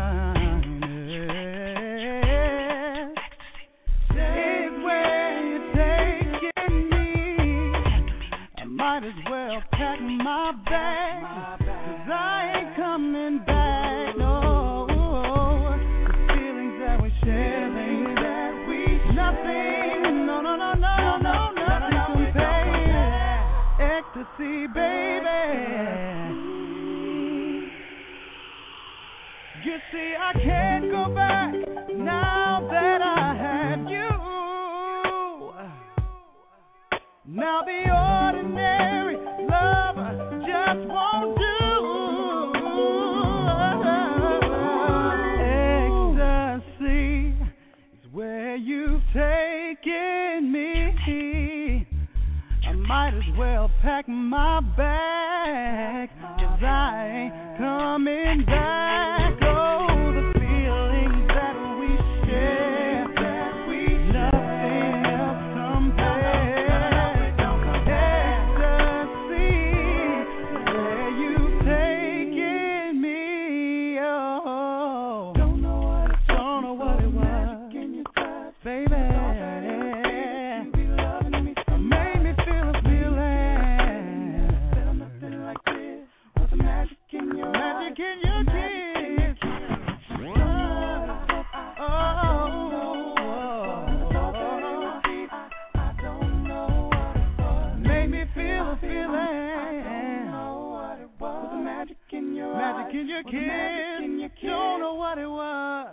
Might as well pack my bag, cause I ain't coming back, no. The feelings that we share, things that we nothing, no, no, no, no, no, nothing compares. Ecstasy, baby. You see, I can't go back now that I have you. Now the ordinary love just won't do. Ecstasy is where you've taken me. I might as well pack my bag, cause I ain't coming back. Oh. kiss. Don't know what it was.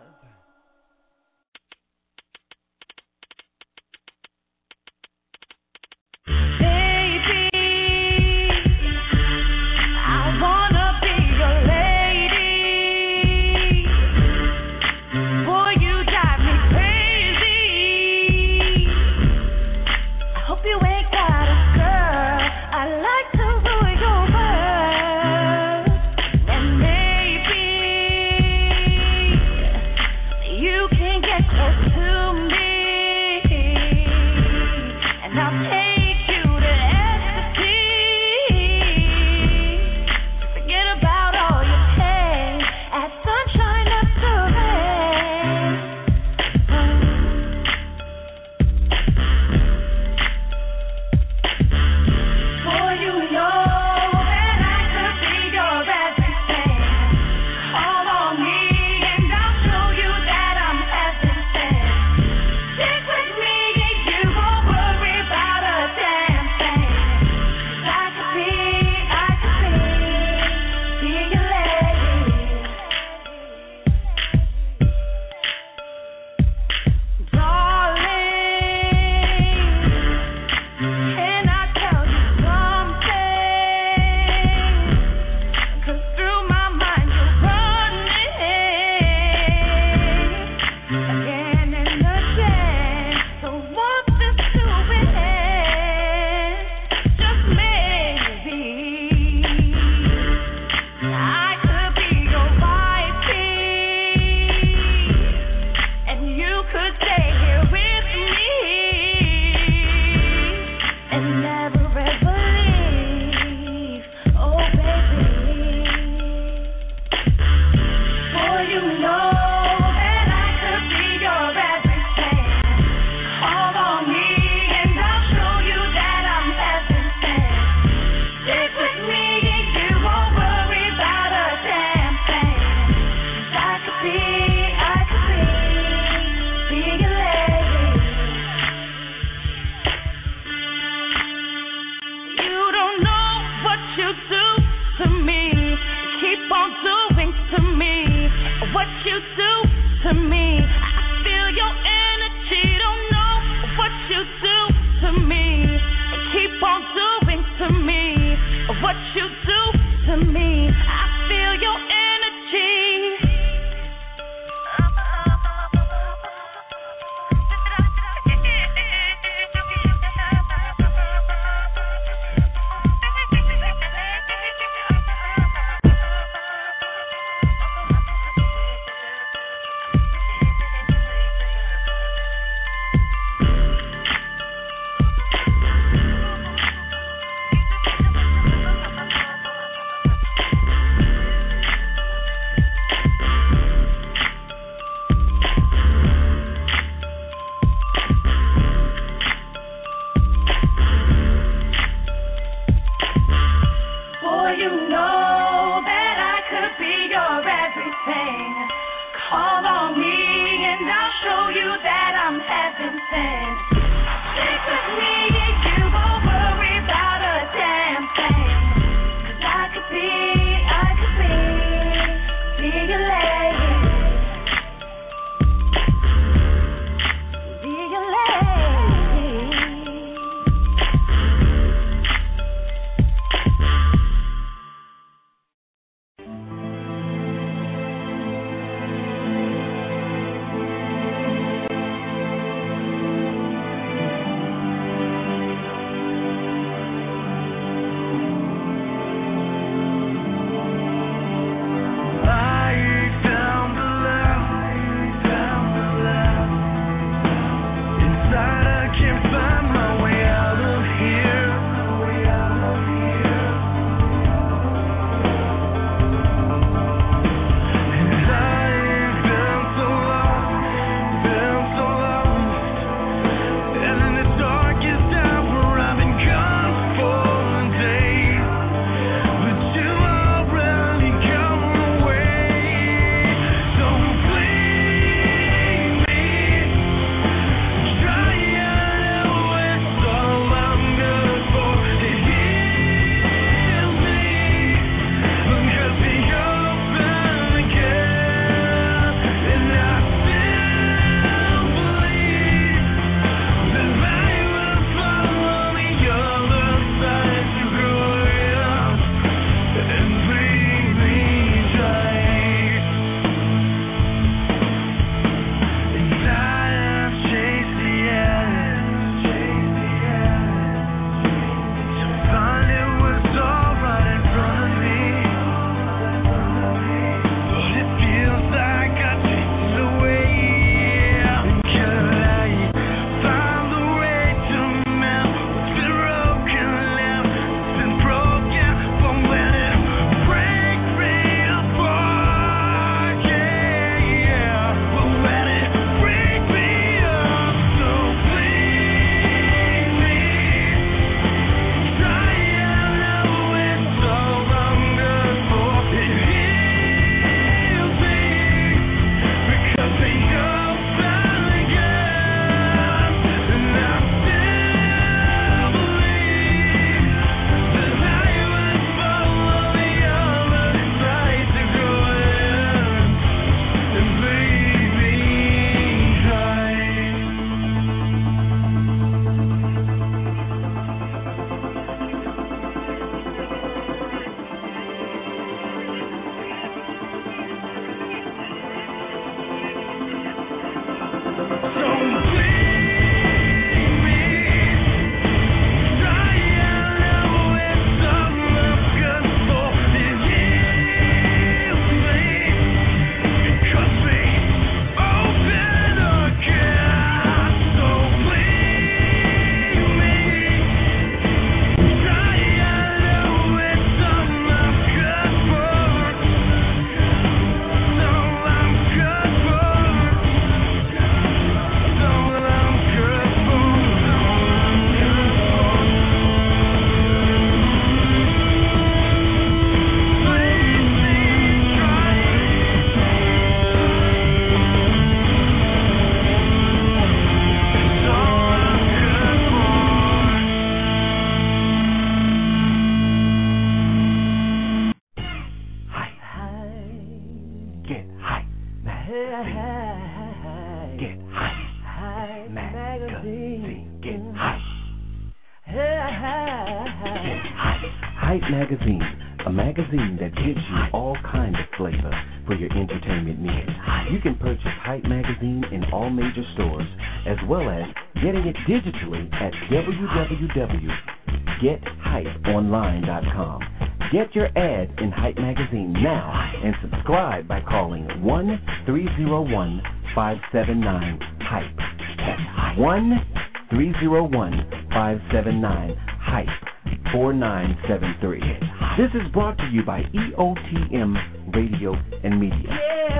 Get Hype Magazine. Get Hype Magazine. Get Hype. Get Hype. Hype Magazine, a magazine that gives you all kinds of flavor for your entertainment needs. You can purchase Hype Magazine in all major stores, as well as getting it digitally at w w w dot get hype online dot com. Get your ad in Hype Magazine now and subscribe by calling one three zero one, five seven nine, hype. That's one three zero one, five seven nine, hype four nine seven three. This is brought to you by E O T M Radio and Media. Get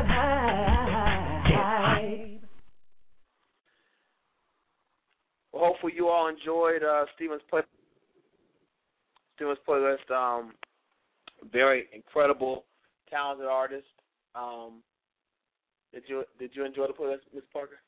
hype. Well, hopefully you all enjoyed uh, Steven's play. Steven's playlist. Um, very incredible, talented artist. Um, did you did you enjoy the playlist, Miz Parker?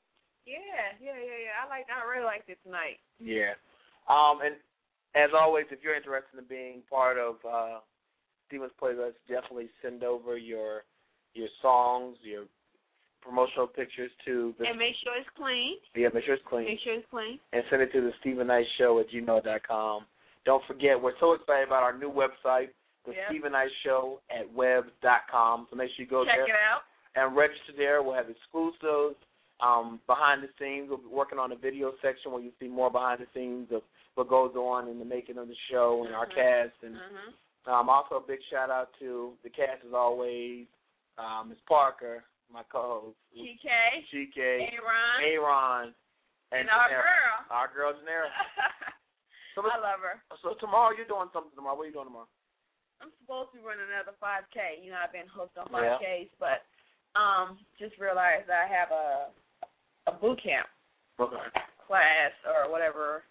Yeah, yeah, yeah, yeah. I like. I really liked it tonight. Yeah. Um, and as always, if you're interested in being part of uh, Steven's playlist, definitely send over your your songs, your promotional pictures to the. And make sure it's clean. Yeah, make sure it's clean. Make sure it's clean. And send it to the Steven Knight Show at gmail dot com. Don't forget, we're so excited about our new website, the yep. Steven Knight Show at webs dot com. So make sure you go Check there. Check it out. And register there. We'll have exclusives, um, behind the scenes. We'll be working on a video section where you see more behind the scenes of what goes on in the making of the show and mm-hmm. our cast. And mm-hmm. um, also a big shout out to the cast as always, um, Miz Parker, my co-host, G K, G K, Aaron, Aaron, and, and our Janera. girl, our girl Janera. So I love her. So tomorrow you're doing something tomorrow. What are you doing tomorrow? I'm supposed to be running another five K. You know, I've been hooked on five Ks, yeah. but um, just realized I have a a boot camp okay. class or whatever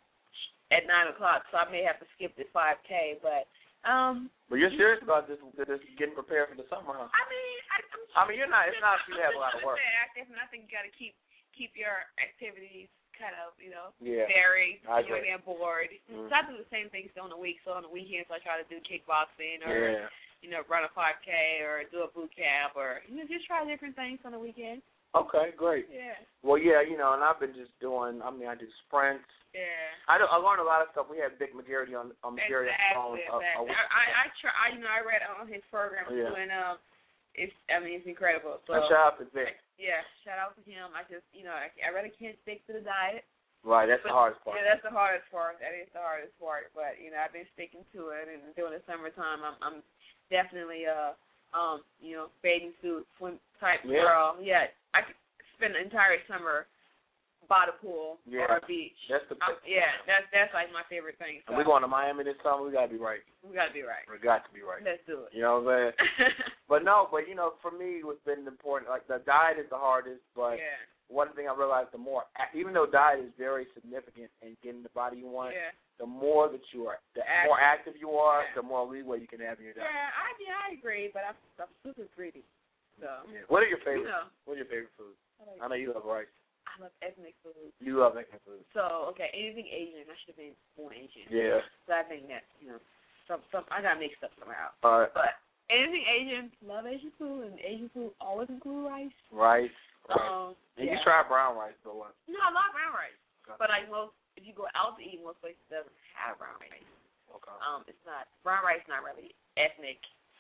at nine o'clock, so I may have to skip this five K. But um, but you're serious about this? This getting prepared for the summer, huh? I mean, I, I'm I mean, you're not. It's not you have a lot of work. Active, and I think you got to keep keep your activities kind of, you know, yeah. varied. I You're getting bored. Mm-hmm. So I do the same things on the week. So on the weekends, I try to do kickboxing or, yeah. you know, run a five K or do a boot camp or, you know, just try different things on the weekend. Okay, great. Yeah. Well, yeah, you know, and I've been just doing, I mean, I do sprints. Yeah. I do, I learned a lot of stuff. We had Vic McGarity on, on McGarity exactly, on. Exactly, exactly. I, I, I, try, I, you know, I read on his program oh, yeah. too, and um, it's, I mean, it's incredible. So, and shout out to Vic. Yeah, shout out to him. I just, you know, I, I really can't stick to the diet. Right, that's but, the hardest part. Yeah, that's the hardest part. That is the hardest part. But, you know, I've been sticking to it, and during the summertime, I'm, I'm definitely, uh, um, you know, bathing suit, swim type yeah. girl. Yeah, I could spend the entire summer by the pool yeah. or a beach. That's the um, yeah, that's that's like my favorite thing. So. And we're going to Miami this summer. We got to be right. We got to be right. We got to be right. Let's do it. You know what I'm saying? But no, but, you know, for me, what's been important, like the diet is the hardest, but yeah. one thing I realized, the more, even though diet is very significant in getting the body you want, yeah. the more that you are, the active. more active you are, yeah. the more leeway you can have in your diet. Yeah, I yeah, I agree, but I'm, I'm super greedy. So. Yeah. What are your favorite? You know. What are your favorite foods? I, like I know you love rice. I love ethnic food. You love ethnic food. So okay, anything Asian, I should have been born Asian. Yeah. So I think that you know, some some I got mixed up somehow. All right. But anything Asian, love Asian food, and Asian food always include rice. Rice. Right. Um, and yeah. you try brown rice though, what? No, I love brown rice. Okay. But like most, if you go out to eat, most places doesn't have brown rice. Okay. Um, it's not brown rice. Not really ethnic.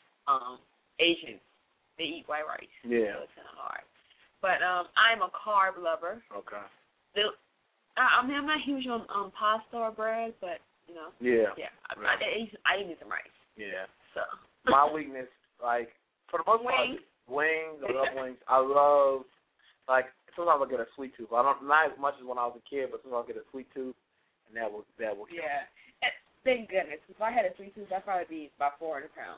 Um, Asians, they eat white rice. Yeah. So it's kind of hard. But um, I'm a carb lover. Okay. The, I, I mean, I'm not huge on um, pasta or bread, but you know. Yeah. Yeah. I, right. I, I, eat, I eat some rice. Yeah. So. My weakness, like for the most part, wings. Wings. I love wings. I love like sometimes I get a sweet tooth. I don't not as much as when I was a kid, but sometimes I get a sweet tooth, and that will that will. Yeah. And thank goodness. If I had a sweet tooth, I'd probably be about four hundred pounds.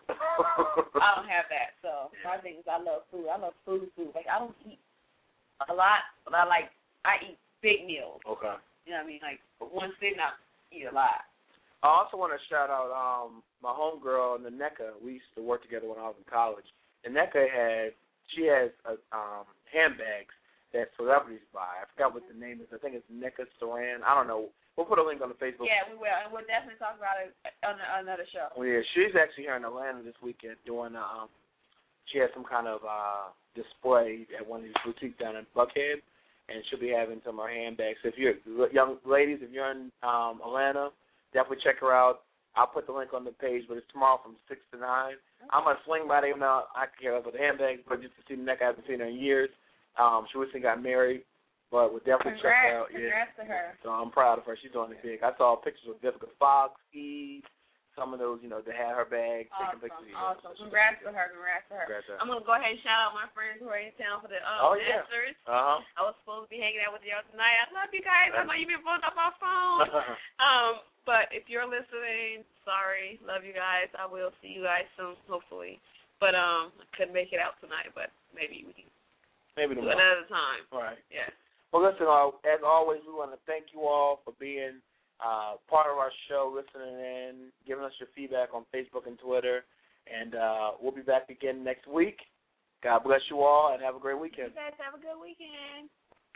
I don't have that, so yeah. My thing is I love food. I love food, food. Like I don't eat a lot, but I like I eat big meals. Okay. You know what I mean? Like one sitting, I eat a lot. I also want to shout out um, my homegirl, Naneka. We used to work together when I was in college. Naneka had, she has uh, um, handbags that celebrities buy. I forgot what the name is. I think it's Nika Saran. I don't know. We'll put a link on the Facebook. Yeah, we will. And we'll definitely talk about it on another show. Well, yeah, she's actually here in Atlanta this weekend doing, um, she has some kind of uh, display at one of these boutiques down in Buckhead, and she'll be having some of her handbags. So if you're young ladies, if you're in um, Atlanta, definitely check her out. I'll put the link on the page, but it's tomorrow from six to nine. Okay. I'm going to swing by there even though I can care less with the handbags, but just to see the neck, I haven't seen her in years. Um, she recently got married, but we'll definitely congrats, check her out. Congrats yeah. to her. So I'm proud of her. She's doing it big. I saw pictures of Vivica Fox, Eve, some of those, you know, they had her bag, awesome, taking pictures. Awesome. So congrats to her. Congrats to her. Congrats to her. I'm going to go ahead and shout out my friends who are in town for the um, oh, yeah. dancers. Uh-huh. I was supposed to be hanging out with y'all tonight. I love you guys. I know you've been phoning up my phone. um, but if you're listening, sorry. Love you guys. I will see you guys soon, hopefully. But um, I couldn't make it out tonight, but maybe we can maybe do another time. All right. Yeah. Well, listen, uh, as always, we want to thank you all for being uh, part of our show, listening in, giving us your feedback on Facebook and Twitter. And uh, we'll be back again next week. God bless you all, and have a great weekend. You guys have a good weekend.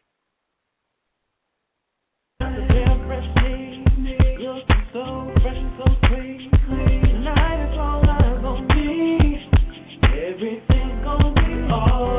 You're so fresh and so clean. Tonight is all eyes on me. Everything's gonna be alright.